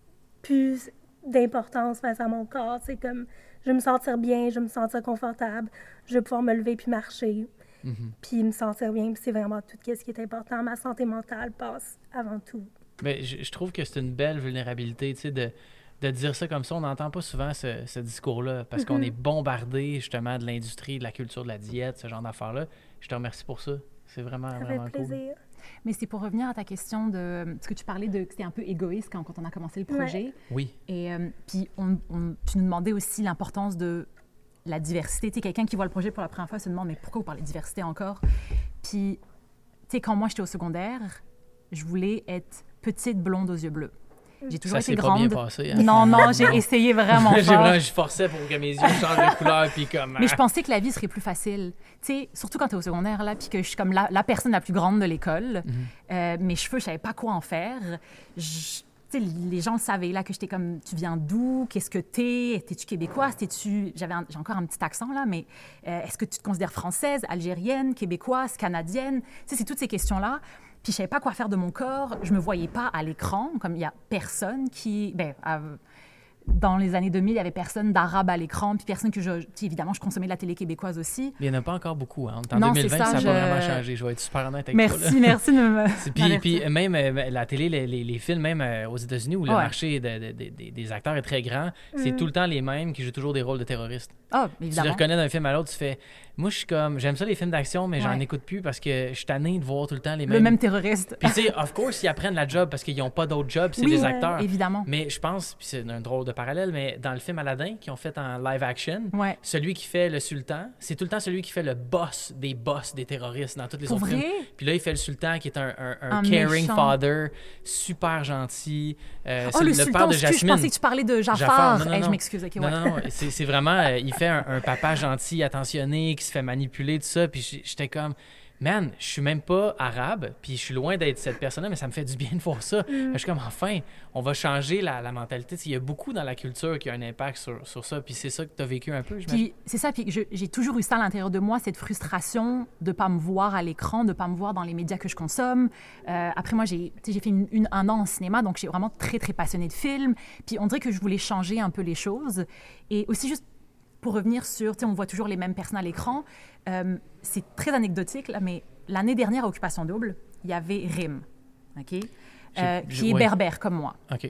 plus d'importance face à mon corps. C'est comme, je veux me sentir bien, je veux me sentir confortable, je veux pouvoir me lever puis marcher, Mhm. puis me sentir bien. Puis c'est vraiment tout ce qui est important. Ma santé mentale passe avant tout. Mais je, je trouve que c'est une belle vulnérabilité, tu sais, de, de dire ça comme ça. On n'entend pas souvent ce, ce discours-là, parce qu'on Mhm. est bombardé, justement, de l'industrie, de la culture de la diète, ce genre d'affaires-là. Je te remercie pour ça. C'est vraiment, Ça fait vraiment cool. plaisir. Mais c'est pour revenir à ta question de... Parce que tu parlais de que c'était un peu égoïste quand, quand on a commencé le projet. Oui. Et euh, puis, on, on- tu nous demandais aussi l'importance de la diversité. Tu sais, quelqu'un qui voit le projet pour la première fois se demande, mais pourquoi vous parlez de diversité encore? Puis, tu sais, quand moi, j'étais au secondaire, je voulais être petite blonde aux yeux bleus. J'ai toujours Ça été s'est pas grande. bien passé. Hein? Non, non, j'ai essayé vraiment J'ai fort. vraiment, je forçais pour que mes yeux changent de couleur, puis comme... Mais je ah. pensais que la vie serait plus facile. Tu sais, surtout quand tu es au secondaire, là, puis que je suis comme la, la personne la plus grande de l'école. Mhm. Euh, mes cheveux, je savais pas quoi en faire. Je- tu sais, les gens le savaient, là, que j'étais comme, tu viens d'où? Qu'est-ce que t'es? T'es-tu québécoise? T'es-tu... J'avais un- j'ai encore un petit accent, là, mais euh, est-ce que tu te considères française, algérienne, québécoise, canadienne? Tu sais, c'est toutes ces questions-là. Puis je savais pas quoi faire de mon corps. Je me voyais pas à l'écran, comme il y a personne qui... Ben, euh, dans les années deux mille, il y avait personne d'arabe à l'écran, puis personne que je... tu sais, évidemment, je consommais de la télé québécoise aussi. Il n'y en a pas encore beaucoup. Hein. En Non, deux mille vingt, c'est ça ça, n'a je- pas vraiment changé. Je vais être super honnête avec toi. là. Merci, merci de me... C'est- Puis, m'avertir. puis même euh, la télé, les, les- les films, même euh, aux États-Unis, où le Ouais. marché de- de- de- des- des acteurs est très grand, c'est Mm. tout le temps les mêmes qui jouent toujours des rôles de terroristes. Ah, Tu les évidemment. reconnais d'un film à l'autre, tu fais... Moi, je suis comme... J'aime ça les films d'action, mais j'en Ouais. écoute plus parce que je suis tanné de voir tout le temps les mêmes... Le même terroriste. Puis tu sais, of course, ils apprennent la job parce qu'ils n'ont pas d'autre job, c'est Oui, des ouais, acteurs. Évidemment. Mais je pense, puis c'est un drôle de parallèle, mais dans le film Aladdin, qu'ils ont fait en live action, Ouais. celui qui fait le sultan, c'est tout le temps celui qui fait le boss des boss des terroristes dans tous les Pour autres vrai? films. Puis là, il fait le sultan qui est un, un- un Un caring méchant. father, super gentil. Euh, Oh, c'est le, le, sultan, père de excuse, je Jasmine. pensais que tu parlais de Jafar. Jafar, non, non, Eh, je non. m'excuse, OK, Non, ouais. non, non, c'est c'est vraiment, euh, il fait un, un papa gentil, attentionné, qui se fait manipuler, tout ça. Puis j'- j'étais comme, man, je suis même pas arabe, puis je suis loin d'être cette personne-là, mais ça me fait du bien de voir ça. Je suis comme, enfin, on va changer la, la mentalité. Tu sais, il y a beaucoup dans la culture qui a un impact sur, sur ça, puis c'est ça que tu as vécu un peu, j'imagine. Puis c'est ça, puis je- j'ai toujours eu ça à l'intérieur de moi, cette frustration de pas me voir à l'écran, de pas me voir dans les médias que je consomme. Euh, après, moi, j'ai tu sais, j'ai fait une, une- un an en cinéma, donc j'ai vraiment très, très passionnée de films. Puis on dirait que je voulais changer un peu les choses. Et aussi, juste pour revenir sur, tu sais, on voit toujours les mêmes personnes à l'écran. Euh, c'est très anecdotique, là, mais l'année dernière à Occupation Double, il y avait Rim, OK? Euh, J'ai- qui est ouais. berbère comme moi. OK.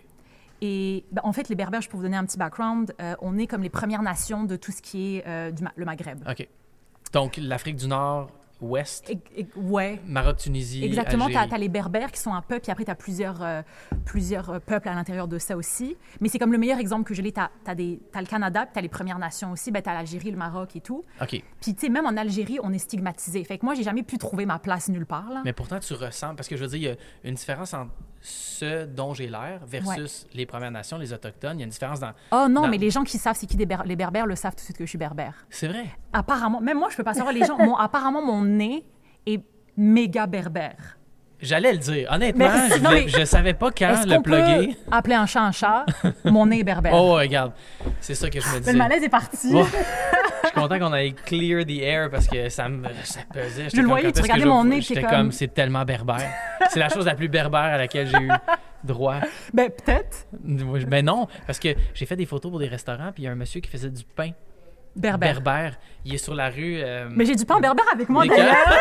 Et ben, en fait, les Berbères, je peux vous donner un petit background, euh, on est comme les Premières Nations de tout ce qui est euh, du Ma- le Maghreb. OK. Donc, l'Afrique du Nord, ouest. Et, et, ouais. Maroc, Tunisie, Exactement, tu Algérie. as les Berbères qui sont un peuple, et après tu as plusieurs, euh, plusieurs peuples à l'intérieur de ça aussi. Mais c'est comme le meilleur exemple que je l'ai. Tu as, as le Canada, puis tu as les Premières Nations aussi, ben, tu as l'Algérie, le Maroc et tout. OK. Puis tu sais, même en Algérie, on est stigmatisé. Fait que moi, j'ai jamais pu trouver ma place nulle part. Là. Mais pourtant, tu ressens, parce que je veux dire, il y a une différence entre ce dont j'ai l'air versus ouais. les Premières Nations, les Autochtones. Il y a une différence dans... Oh non, dans... mais les gens qui savent c'est qui des ber- les Berbères le savent tout de suite que je suis berbère. C'est vrai? Apparemment, même moi, je peux pas savoir les gens. Mon, apparemment, mon nez est méga berbère. J'allais le dire. Honnêtement, mais, je, non, mais, je savais pas quand est-ce le qu'on plugger. Peut appeler un chat un chat, mon nez est berbère. Oh, regarde. C'est ça que je me disais. Le malaise est parti. Oh. Je suis content qu'on ait clear the air parce que ça me ça pesait. Je le voyais, tu regardais mon nez, j'étais comme... comme, c'est tellement berbère. C'est la chose la plus berbère à laquelle j'ai eu droit. Ben, peut-être. Ben non, parce que j'ai fait des photos pour des restaurants, puis il y a un monsieur qui faisait du pain berbère. berbère. Il est sur la rue... Euh, Mais j'ai du pain berbère avec moi, d'ailleurs.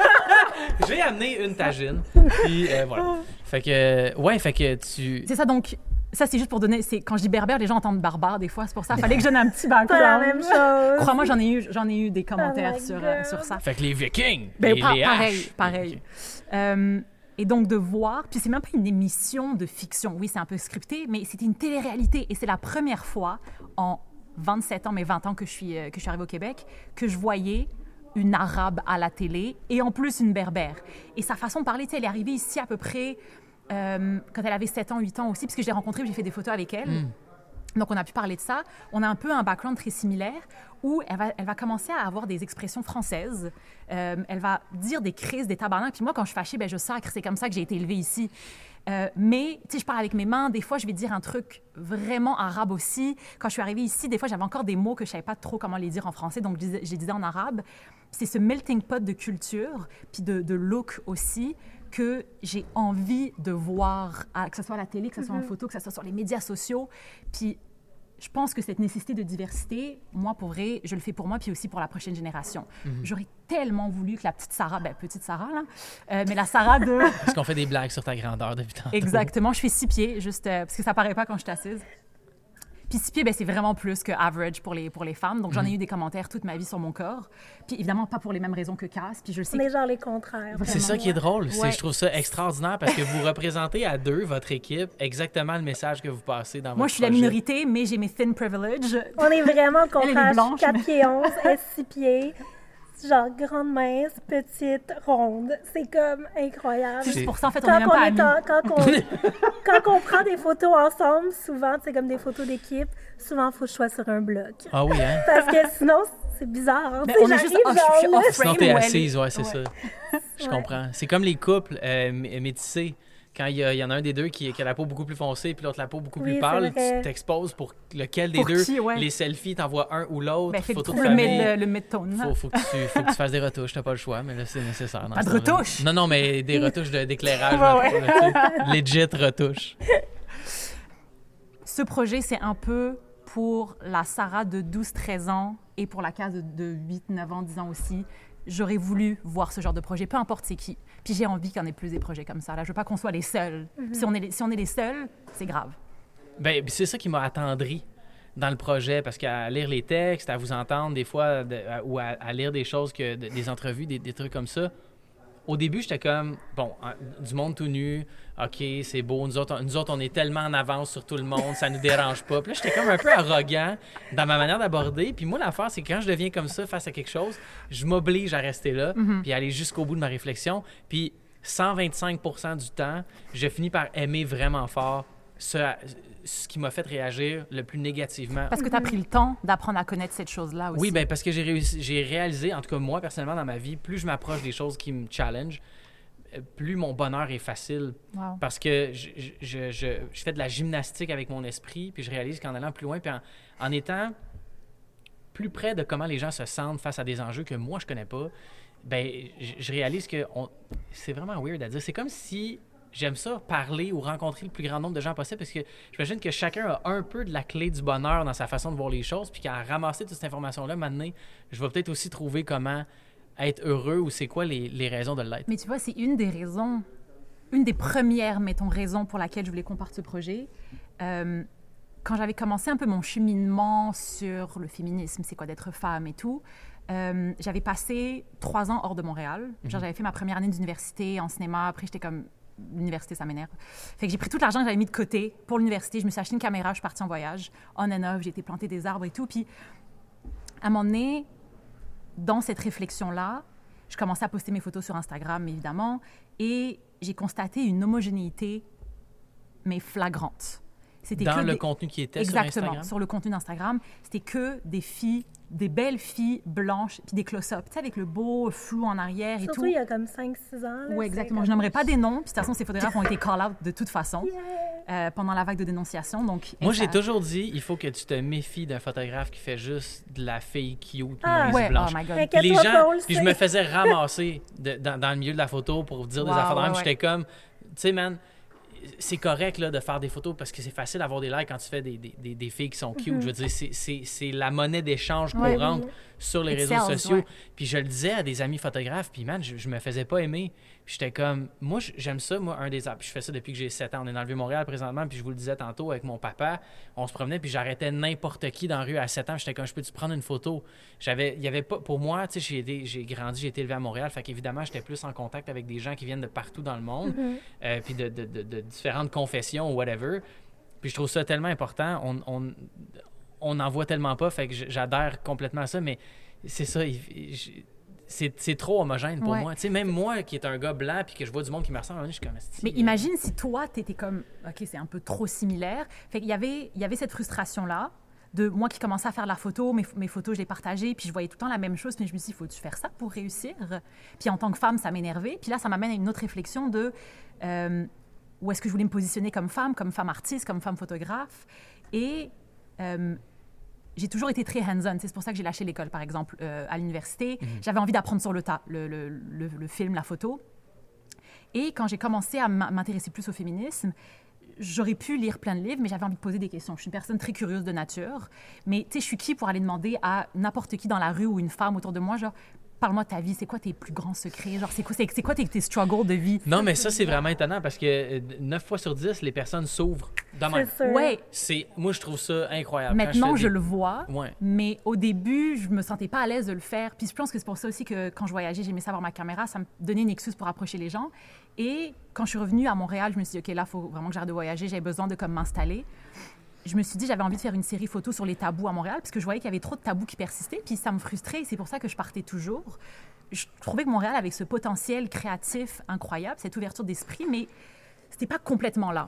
J'ai amené une tagine, puis euh, voilà. Fait que, ouais, fait que tu... C'est ça, donc... Ça, c'est juste pour donner... C'est, quand je dis berbère, les gens entendent barbare des fois. C'est pour ça. Il fallait que je donne un petit background. Pas la même chose. Crois-moi, j'en ai eu, j'en ai eu des commentaires oh sur, euh, sur ça. Fait que les Vikings, ben, les, pa- les pareil, haches. pareil. Okay. Euh, et donc, de voir... Puis c'est même pas une émission de fiction. Oui, c'est un peu scripté, mais c'était une télé-réalité. Et c'est la première fois en vingt-sept ans, mais vingt ans que je suis, que je suis arrivée au Québec, que je voyais une Arabe à la télé et en plus une Berbère. Et sa façon de parler, tu sais, elle est arrivée ici à peu près... Euh, quand elle avait sept ans, huit ans aussi, parce que je l'ai rencontrée, j'ai fait des photos avec elle. Mm. Donc, on a pu parler de ça. On a un peu un background très similaire où elle va, elle va commencer à avoir des expressions françaises. Euh, elle va dire des crises, des tabarnaks. Puis moi, quand je suis fâchée, ben, je sacre. C'est comme ça que j'ai été élevée ici. Euh, mais, tu sais, je parle avec mes mains. Des fois, je vais dire un truc vraiment arabe aussi. Quand je suis arrivée ici, des fois, j'avais encore des mots que je ne savais pas trop comment les dire en français. Donc, je, je les disais en arabe. C'est ce melting pot de culture, puis de, de look aussi, que j'ai envie de voir, à, que ce soit à la télé, que ce soit mm-hmm. en photo, que ce soit sur les médias sociaux. Puis je pense que cette nécessité de diversité, moi, pour vrai, je le fais pour moi, puis aussi pour la prochaine génération. Mm-hmm. J'aurais tellement voulu que la petite Sarah, ben petite Sarah, là, euh, mais la Sarah de... Parce qu'on fait des blagues sur ta grandeur depuis tantôt. Exactement, je fais six pieds, juste euh, parce que ça paraît pas quand je suis assise. Puis six pieds, ben, c'est vraiment plus que average pour les, pour les femmes. Donc, j'en ai eu des commentaires toute ma vie sur mon corps. Puis évidemment, pas pour les mêmes raisons que Cass. Puis je le sais. Mais que... genre les contraires. C'est ça qui est drôle. Ouais. C'est, je trouve ça extraordinaire parce que vous représentez à deux, votre équipe, exactement le message que vous passez dans votre Moi, je suis projet. la minorité, mais j'ai mes thin privilege. On est vraiment le contraire. blanche, quatre mais... pieds onze, elle six pieds. Genre grande mince, petite, ronde. C'est comme incroyable. C'est juste pour ça, en fait, on quand est même pas on amis. En, quand, on, quand on prend des photos ensemble, souvent, c'est comme des photos d'équipe, souvent, il faut que je sois sur un bloc. Ah oui, hein? Parce que sinon, c'est bizarre. Mais on est juste... Oh, je suis off-frame. Sinon, t'es assise, ouais, c'est ouais. ça. Je ouais. comprends. C'est comme les couples euh, métissés. Quand il y, a, il y en a un des deux qui, qui a la peau beaucoup plus foncée puis l'autre la peau beaucoup oui, plus pâle, tu t'exposes pour lequel des pour deux, qui, ouais. les selfies, t'envoies un ou l'autre, ben, photo de famille. Le, le mid-tone. Faut, faut, que tu, faut que tu fasses des retouches, t'as pas le choix, mais là, c'est nécessaire. Pas de retouches? Non, non, mais des retouches de, d'éclairage. ouais, ouais. Legit retouches. Ce projet, c'est un peu pour la Sarah de douze treize ans et pour la Cass de, de huit neuf ans, dix ans aussi. J'aurais voulu voir ce genre de projet, peu importe c'est qui. Puis j'ai envie qu'il y en ait plus des projets comme ça. Là, je veux pas qu'on soit les seuls. Mm-hmm. Si on est les, si on est les seuls, c'est grave. Bien, c'est ça qui m'a attendri dans le projet, parce qu'à lire les textes, à vous entendre des fois, de, à, ou à, à lire des choses, que, de, des entrevues, des, des trucs comme ça, au début, j'étais comme, bon, du monde tout nu, OK, c'est beau, nous autres, on, nous autres, on est tellement en avance sur tout le monde, ça nous dérange pas. Puis là, j'étais comme un peu arrogant dans ma manière d'aborder. Puis moi, l'affaire, c'est que quand je deviens comme ça face à quelque chose, je m'oblige à rester là, mm-hmm. puis à aller jusqu'au bout de ma réflexion. Puis cent vingt-cinq pour cent du temps, je finis par aimer vraiment fort ce, ce qui m'a fait réagir le plus négativement. Parce que tu as pris le temps d'apprendre à connaître cette chose-là aussi. Oui, bien, parce que j'ai, réussi, j'ai réalisé, en tout cas moi, personnellement, dans ma vie, plus je m'approche des choses qui me challenge, plus mon bonheur est facile. Wow. Parce que je, je, je, je fais de la gymnastique avec mon esprit, puis je réalise qu'en allant plus loin, puis en, en étant plus près de comment les gens se sentent face à des enjeux que moi, je connais pas, bien, je, je réalise que on, c'est vraiment weird à dire. C'est comme si j'aime ça, parler ou rencontrer le plus grand nombre de gens possible, parce que j'imagine que chacun a un peu de la clé du bonheur dans sa façon de voir les choses, puis qu'à ramasser toute cette information-là, maintenant, je vais peut-être aussi trouver comment être heureux ou c'est quoi les, les raisons de l'être. Mais tu vois, c'est une des raisons, une des premières, mettons, raisons pour laquelle je voulais qu'on parte ce projet. Euh, quand j'avais commencé un peu mon cheminement sur le féminisme, c'est quoi d'être femme et tout, Euh, j'avais passé trois ans hors de Montréal. Genre, Mm-hmm. j'avais fait ma première année d'université en cinéma. Après, j'étais comme... L'université, ça m'énerve. Fait que j'ai pris tout l'argent que j'avais mis de côté pour l'université. Je me suis acheté une caméra, je suis partie en voyage, on and off, j'ai été planter des arbres et tout. Puis, à un moment donné, dans cette réflexion-là, je commençais à poster mes photos sur Instagram, évidemment, et j'ai constaté une homogénéité, mais flagrante. C'était Dans que le des... contenu qui était Exactement, sur Instagram? sur le contenu d'Instagram, c'était que des filles, des belles filles blanches, puis des close-ups, tu sais, avec le beau flou en arrière et Surtout tout. il y a comme cinq six ans. Oui, exactement. Je n'aimerais pas des noms, puis de toute façon, ces photographes ont été call-out de toute façon Yeah. euh, pendant la vague de dénonciation. Donc, Moi, ça- j'ai toujours dit, il faut que tu te méfies d'un photographe qui fait juste de la fille cute, Ah. mince, Ouais, blanche. oh my God. Fait que Puis les toi, gens, Paul, puis je c'est- me faisais ramasser de- dans, dans le milieu de la photo pour dire Wow, des affaires de même. ouais, J'étais ouais. comme, tu sais, man, c'est correct là, de faire des photos parce que c'est facile d'avoir des likes quand tu fais des, des, des, des filles qui sont cute. Je veux dire, c'est, c'est, c'est la monnaie d'échange Ouais, courante oui. sur les It réseaux sells, sociaux. ouais. Puis je le disais à des amis photographes, puis man, je, je me faisais pas aimer. Puis j'étais comme, moi, j- j'aime ça, moi, un des apps. Je fais ça depuis que j'ai sept ans. On est dans le Vieux-Montréal présentement, puis je vous le disais tantôt avec mon papa, on se promenait, puis j'arrêtais n'importe qui dans la rue à sept ans. J'étais comme, je peux-tu prendre une photo? J'avais, il y avait pas, pour moi, tu sais, j'ai, été- j'ai grandi, j'ai été élevé à Montréal, fait qu'évidemment, j'étais plus en contact avec des gens qui viennent de partout dans le monde, euh, puis de, de, de, de différentes confessions ou whatever. Puis je trouve ça tellement important. On, on, on n'en voit tellement pas, fait que j- j'adhère complètement à ça, mais c'est ça, il- il- c'est, c'est trop homogène pour Ouais. moi. Tu sais, même moi, qui est un gars blanc, puis que je vois du monde qui me ressemble, à un moment donné, je suis comme... esti, Mais euh, imagine si toi, t'étais comme, OK, c'est un peu trop similaire. Fait qu'il y avait, il y avait cette frustration-là de moi qui commençais à faire de la photo, mes, mes photos, je les partageais, puis je voyais tout le temps la même chose, puis je me suis dit, faut-tu faire ça pour réussir? Puis en tant que femme, ça m'énervait. Puis là, ça m'amène à une autre réflexion de euh, où est-ce que je voulais me positionner comme femme, comme femme artiste, comme femme photographe. Et euh, j'ai toujours été très hands-on. C'est pour ça que j'ai lâché l'école, par exemple, euh, à l'université. J'avais envie d'apprendre sur le tas, le, le, le, le film, la photo. Et quand j'ai commencé à m- m'intéresser plus au féminisme, j'aurais pu lire plein de livres, mais j'avais envie de poser des questions. Je suis une personne très curieuse de nature. Mais tu sais, je suis qui pour aller demander à n'importe qui dans la rue ou une femme autour de moi, genre, parle-moi de ta vie, c'est quoi tes plus grands secrets? Genre, c'est quoi, c'est, c'est quoi tes, tes struggles de vie? Non, mais ça, c'est vraiment étonnant parce que euh, neuf fois sur dix, les personnes s'ouvrent de même. C'est sûr. Ouais, C'est, moi, je trouve ça incroyable. Quand maintenant, fais je des- le vois. Ouais. Mais au début, je me sentais pas à l'aise de le faire. Puis je pense que c'est pour ça aussi que quand je voyageais, j'aimais savoir ma caméra. Ça me donnait une excuse pour approcher les gens. Et quand je suis revenue à Montréal, je me suis dit, OK, là, il faut vraiment que j'arrête de voyager. J'avais besoin de comme m'installer. Je me suis dit, j'avais envie de faire une série photo sur les tabous à Montréal parce que je voyais qu'il y avait trop de tabous qui persistaient. Puis ça me frustrait et c'est pour ça que je partais toujours. Je trouvais que Montréal avait ce potentiel créatif incroyable, cette ouverture d'esprit, mais c'était pas complètement là.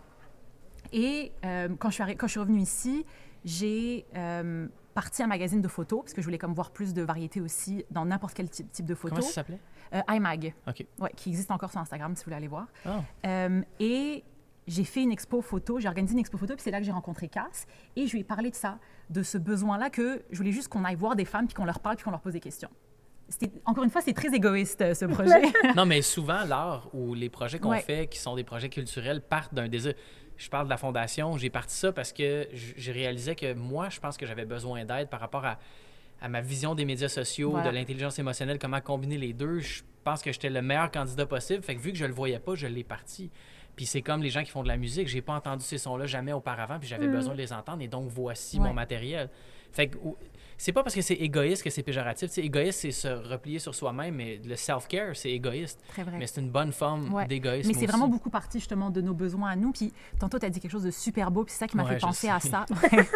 Et euh, quand, je suis arri- quand je suis revenue ici, j'ai euh, parti un magazine de photos parce que je voulais comme voir plus de variété aussi dans n'importe quel type, type de Comment photos. ça s'appelait? Euh, iMag, OK. ouais, qui existe encore sur Instagram si vous voulez aller voir. Ah. Euh, et j'ai fait une expo photo, j'ai organisé une expo photo, puis c'est là que j'ai rencontré Cass. Et je lui ai parlé de ça, de ce besoin-là que je voulais juste qu'on aille voir des femmes, puis qu'on leur parle, puis qu'on leur pose des questions. C'était, encore une fois, c'est très égoïste, euh, ce projet. Non, mais souvent, l'art ou les projets qu'on Ouais. fait, qui sont des projets culturels, partent d'un désir. Je parle de la fondation, j'ai parti ça parce que j- j'ai réalisé que moi, je pense que j'avais besoin d'aide par rapport à, à ma vision des médias sociaux, Voilà. de l'intelligence émotionnelle, comment combiner les deux. Je pense que j'étais le meilleur candidat possible. Fait que vu que je le voyais pas, je l'ai parti. Puis c'est comme les gens qui font de la musique, j'ai pas entendu ces sons-là jamais auparavant, puis j'avais besoin de les entendre, et donc voici Ouais. mon matériel. Fait que ou- c'est pas parce que c'est égoïste que c'est péjoratif. Tu sais, égoïste, c'est se replier sur soi-même, mais le self-care, c'est égoïste. Très vrai. Mais c'est une bonne forme Ouais. d'égoïsme Mais c'est aussi. vraiment beaucoup parti justement de nos besoins à nous. Puis tantôt, tu as dit quelque chose de super beau, puis c'est ça qui m'a Ouais, fait je penser sais. à ça.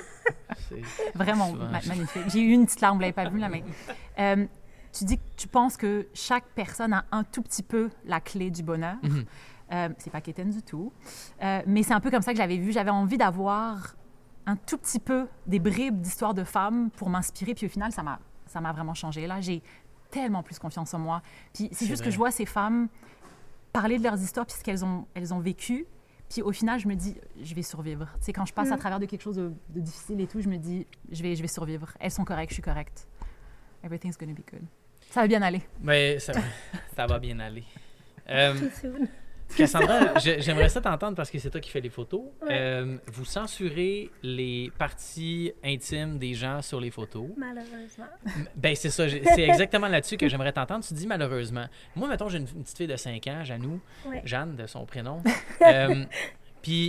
C'est- Vraiment Souvent, ma- je- magnifique. J'ai eu une petite larme, vous l'avez pas vue là, mais euh, tu dis que tu penses que chaque personne a un tout petit peu la clé du bonheur. Mhm. Euh, c'est pas quétaine du tout, Euh, mais c'est un peu comme ça que j'avais vu. J'avais envie d'avoir un tout petit peu des bribes d'histoires de femmes pour m'inspirer, puis au final, ça m'a ça m'a vraiment changé. Là, j'ai tellement plus confiance en moi. Puis c'est C'est juste vrai. que je vois ces femmes parler de leurs histoires, puis ce qu'elles ont elles ont vécu. Puis au final, je me dis, je vais survivre. Tu sais, quand je passe à travers de quelque chose de, de difficile et tout, je me dis, je vais, je vais survivre. Elles sont correctes, je suis correcte. Everything's gonna be good. Ça va bien aller. Mais ça, ça va bien aller. Euh, Too soon. Cassandra, je- j'aimerais ça t'entendre parce que c'est toi qui fais les photos. Ouais. Euh, vous censurez les parties intimes des gens sur les photos. Malheureusement. Ben c'est ça, j'ai- c'est exactement là-dessus que j'aimerais t'entendre. Tu dis malheureusement. Moi, mettons, j'ai une, une petite fille de cinq ans, Janou, Ouais. Jeanne de son prénom. Euh, Puis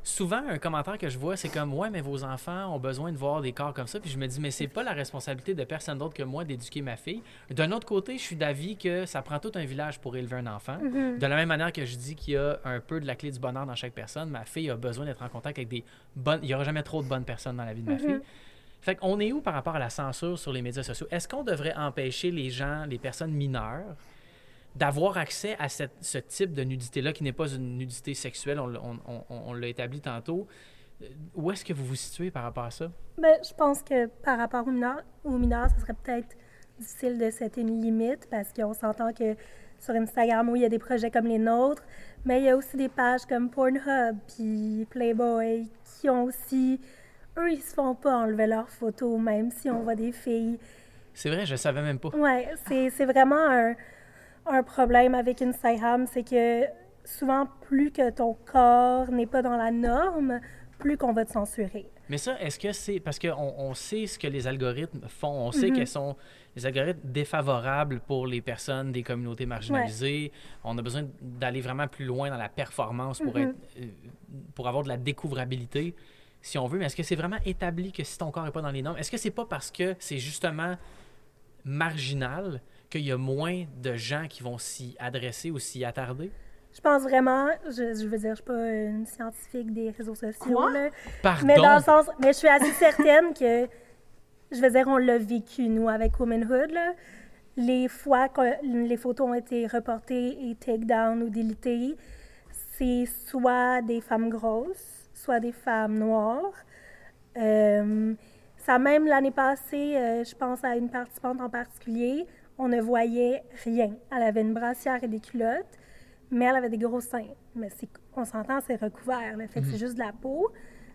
souvent, un commentaire que je vois, c'est comme « Ouais, mais vos enfants ont besoin de voir des corps comme ça. » Puis je me dis « Mais c'est pas la responsabilité de personne d'autre que moi d'éduquer ma fille. » D'un autre côté, je suis d'avis que ça prend tout un village pour élever un enfant. Mm-hmm. De la même manière que je dis qu'il y a un peu de la clé du bonheur dans chaque personne, ma fille a besoin d'être en contact avec des bonnes... Il n'y aura jamais trop de bonnes personnes dans la vie de ma Mm-hmm. fille. Fait qu'on est où par rapport à la censure sur les médias sociaux? Est-ce qu'on devrait empêcher les gens, les personnes mineures, d'avoir accès à cette, ce type de nudité-là, qui n'est pas une nudité sexuelle, on, on, on, on l'a établi tantôt. Où est-ce que vous vous situez par rapport à ça? Ben, je pense que par rapport aux mineurs, aux mineurs, ça serait peut-être difficile de setter une limite parce qu'on s'entend que sur Instagram, où il y a des projets comme les nôtres, mais il y a aussi des pages comme Pornhub puis Playboy qui ont aussi... Eux, ils se font pas enlever leurs photos, même si on voit des filles. C'est vrai, je savais même pas. Ouais, c'est, c'est vraiment un, un problème avec Instagram, c'est que souvent, plus que ton corps n'est pas dans la norme, plus qu'on va te censurer. Mais ça, est-ce que c'est... Parce qu'on on sait ce que les algorithmes font. On sait mm-hmm. qu'elles sont les algorithmes défavorables pour les personnes des communautés marginalisées. Ouais. On a besoin d'aller vraiment plus loin dans la performance pour, mm-hmm. être, pour avoir de la découvrabilité, si on veut. Mais est-ce que c'est vraiment établi que si ton corps n'est pas dans les normes, est-ce que c'est pas parce que c'est justement marginal qu'il y a moins de gens qui vont s'y adresser ou s'y attarder? Je pense vraiment, je, je veux dire, je suis pas une scientifique des réseaux sociaux, Quoi? là, Pardon? mais dans le sens, mais je suis assez certaine que, je veux dire, on l'a vécu, nous, avec Womanhood, là. Les fois que les photos ont été reportées et take down ou déletées, c'est soit des femmes grosses, soit des femmes noires. Euh, ça même, l'année passée, euh, je pense à une participante en particulier, on ne voyait rien. Elle avait une brassière et des culottes, mais elle avait des gros seins. Mais c'est, on s'entend, c'est recouvert, là, fait que mm-hmm. c'est juste de la peau.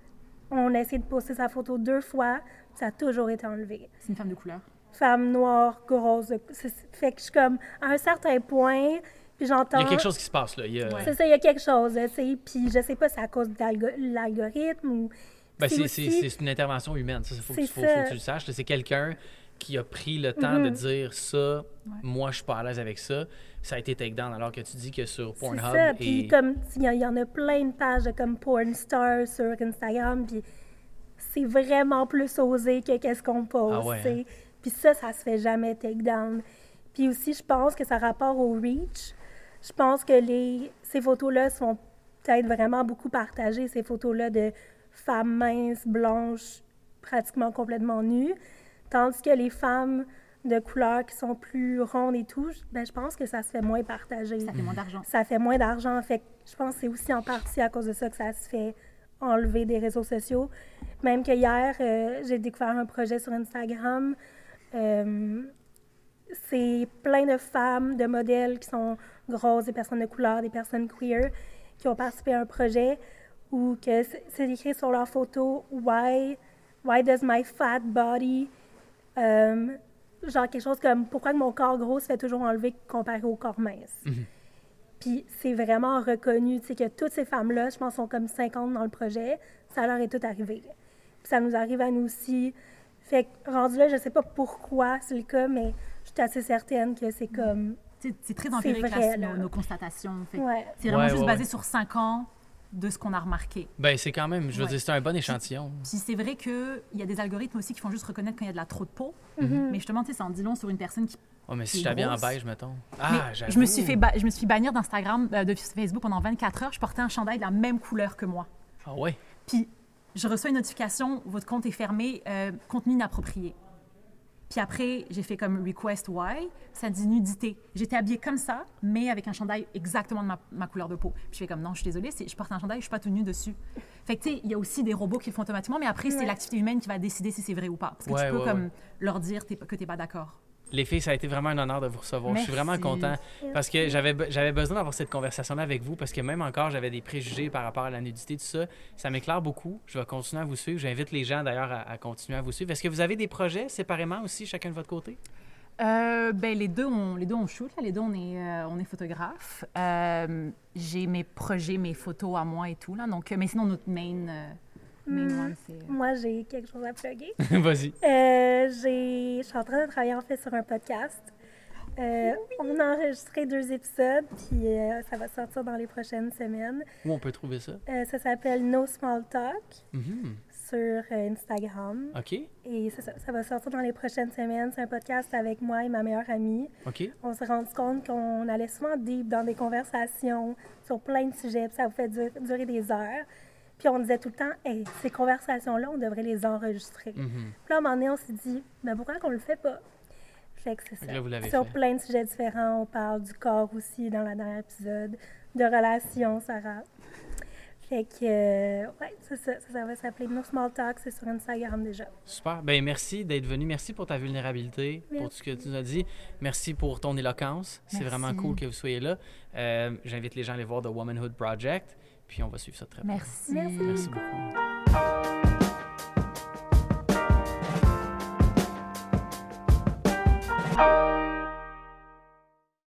On a essayé de poster sa photo deux fois, ça a toujours été enlevé. C'est une femme de couleur? Femme noire, grosse. C'est, fait que je suis comme, à un certain point, puis j'entends... Il y a quelque chose qui se passe, là. Il y a... C'est ça, il y a quelque chose, tu sais, puis je sais pas si c'est à cause de l'algo- l'algorithme ou... Ben, c'est, aussi... c'est, c'est une intervention humaine, ça, il faut, faut, faut que tu le saches. C'est quelqu'un qui a pris le temps mm-hmm. de dire ça, ouais. moi, je suis pas à l'aise avec ça. Ça a été take down, alors que tu dis que sur Pornhub... C'est ça, et... puis comme, il y, y en a plein de pages de comme Porn Star sur Instagram, puis c'est vraiment plus osé que qu'est-ce qu'on poste, ah ouais, hein? Puis ça, ça se fait jamais take down. Puis aussi, je pense que ça a rapport au reach. Je pense que les, ces photos-là sont peut-être vraiment beaucoup partagées, ces photos-là de femmes minces, blanches, pratiquement complètement nues, tandis que les femmes de couleur qui sont plus rondes et tout, ben, je pense que ça se fait moins partager. Ça fait moins d'argent. Ça fait moins d'argent. Fait que je pense que c'est aussi en partie à cause de ça que ça se fait enlever des réseaux sociaux. Même que hier, euh, j'ai découvert un projet sur Instagram. Euh, c'est plein de femmes, de modèles qui sont grosses, des personnes de couleur, des personnes queer, qui ont participé à un projet où que c'est, c'est écrit sur leur photo « Why, why does my fat body... Um, » genre quelque chose comme « Pourquoi mon corps gros se fait toujours enlever comparé au corps mince? Mm-hmm. » Puis c'est vraiment reconnu, tu sais, que toutes ces femmes-là, je pense, sont comme cinquante dans le projet, ça leur est tout arrivé. Puis ça nous arrive à nous aussi. Fait que rendu là, je sais pas pourquoi c'est le cas, mais je suis assez certaine que c'est comme... C'est, c'est très empirique, c'est vrai, là, nos, nos constatations. Fait ouais. C'est vraiment ouais, juste ouais, basé ouais. sur cinq ans de ce qu'on a remarqué. Ben c'est quand même, je veux ouais. dire, c'est un bon échantillon. Puis, puis c'est vrai qu'il y a des algorithmes aussi qui font juste reconnaître quand il y a de la trop de peau. Mm-hmm. Mais justement, tu sais, ça en dit long sur une personne qui... Oh, mais si je t'habille en beige, mettons. Ah, j'avoue. Je me suis fait, ba- je me suis bannir d'Instagram, euh, de Facebook pendant vingt-quatre heures. Je portais un chandail de la même couleur que moi. Ah ouais? Puis je reçois une notification, votre compte est fermé, euh, contenu inapproprié. Puis après, j'ai fait comme request why, ça dit nudité. J'étais habillée comme ça, mais avec un chandail exactement de ma, ma couleur de peau. Puis je fais comme non, je suis désolée, c'est, je porte un chandail, je suis pas tout nue dessus. Fait que tu sais, il y a aussi des robots qui le font automatiquement, mais après, ouais. c'est l'activité humaine qui va décider si c'est vrai ou pas. Parce que ouais, tu peux ouais, comme ouais. leur dire t'es, que t'es pas d'accord. Les filles, ça a été vraiment un honneur de vous recevoir. Merci. Je suis vraiment content parce que j'avais, j'avais besoin d'avoir cette conversation-là avec vous parce que même encore, j'avais des préjugés par rapport à la nudité, tout ça. Ça m'éclaire beaucoup. Je vais continuer à vous suivre. J'invite les gens d'ailleurs à, à continuer à vous suivre. Est-ce que vous avez des projets séparément aussi, chacun de votre côté? Euh, ben, les deux, on, les deux, on shoot. Là. Les deux, on est, euh, on est photographe. Euh, j'ai mes projets, mes photos à moi et tout. Là. Donc, mais sinon, notre main... Euh, Mmh. One, c'est... Moi, j'ai quelque chose à plugger. Vas-y. Euh, j'ai... Je suis en train de travailler en fait sur un podcast Euh, oui. On a enregistré deux épisodes, puis euh, ça va sortir dans les prochaines semaines. Où on peut trouver ça? Euh, ça s'appelle No Small Talk Mm-hmm. sur euh, Instagram. OK. Et c'est ça, ça va sortir dans les prochaines semaines. C'est un podcast avec moi et ma meilleure amie. OK. On s'est rendu compte qu'on allait souvent deep dans des conversations sur plein de sujets, puis ça vous fait durer, durer des heures. Puis on disait tout le temps, hey, ces conversations-là, on devrait les enregistrer. Mm-hmm. Puis là, à un moment donné, on s'est dit, mais pourquoi qu'on le fait pas? Fait que c'est ça. Là, vous l'avez sur fait. plein de sujets différents, on parle du corps aussi dans le dernier épisode, de relations, Sarah. Fait que, euh, ouais, c'est ça, ça, ça va s'appeler No Small Talk, c'est sur Instagram déjà. Super. Ben merci d'être venu. Merci pour ta vulnérabilité, Merci. pour tout ce que tu nous as dit. Merci pour ton éloquence. C'est Merci. vraiment cool que vous soyez là. Euh, j'invite les gens à aller voir The Womanhood Project, puis on va suivre ça très Merci. Merci. Merci beaucoup.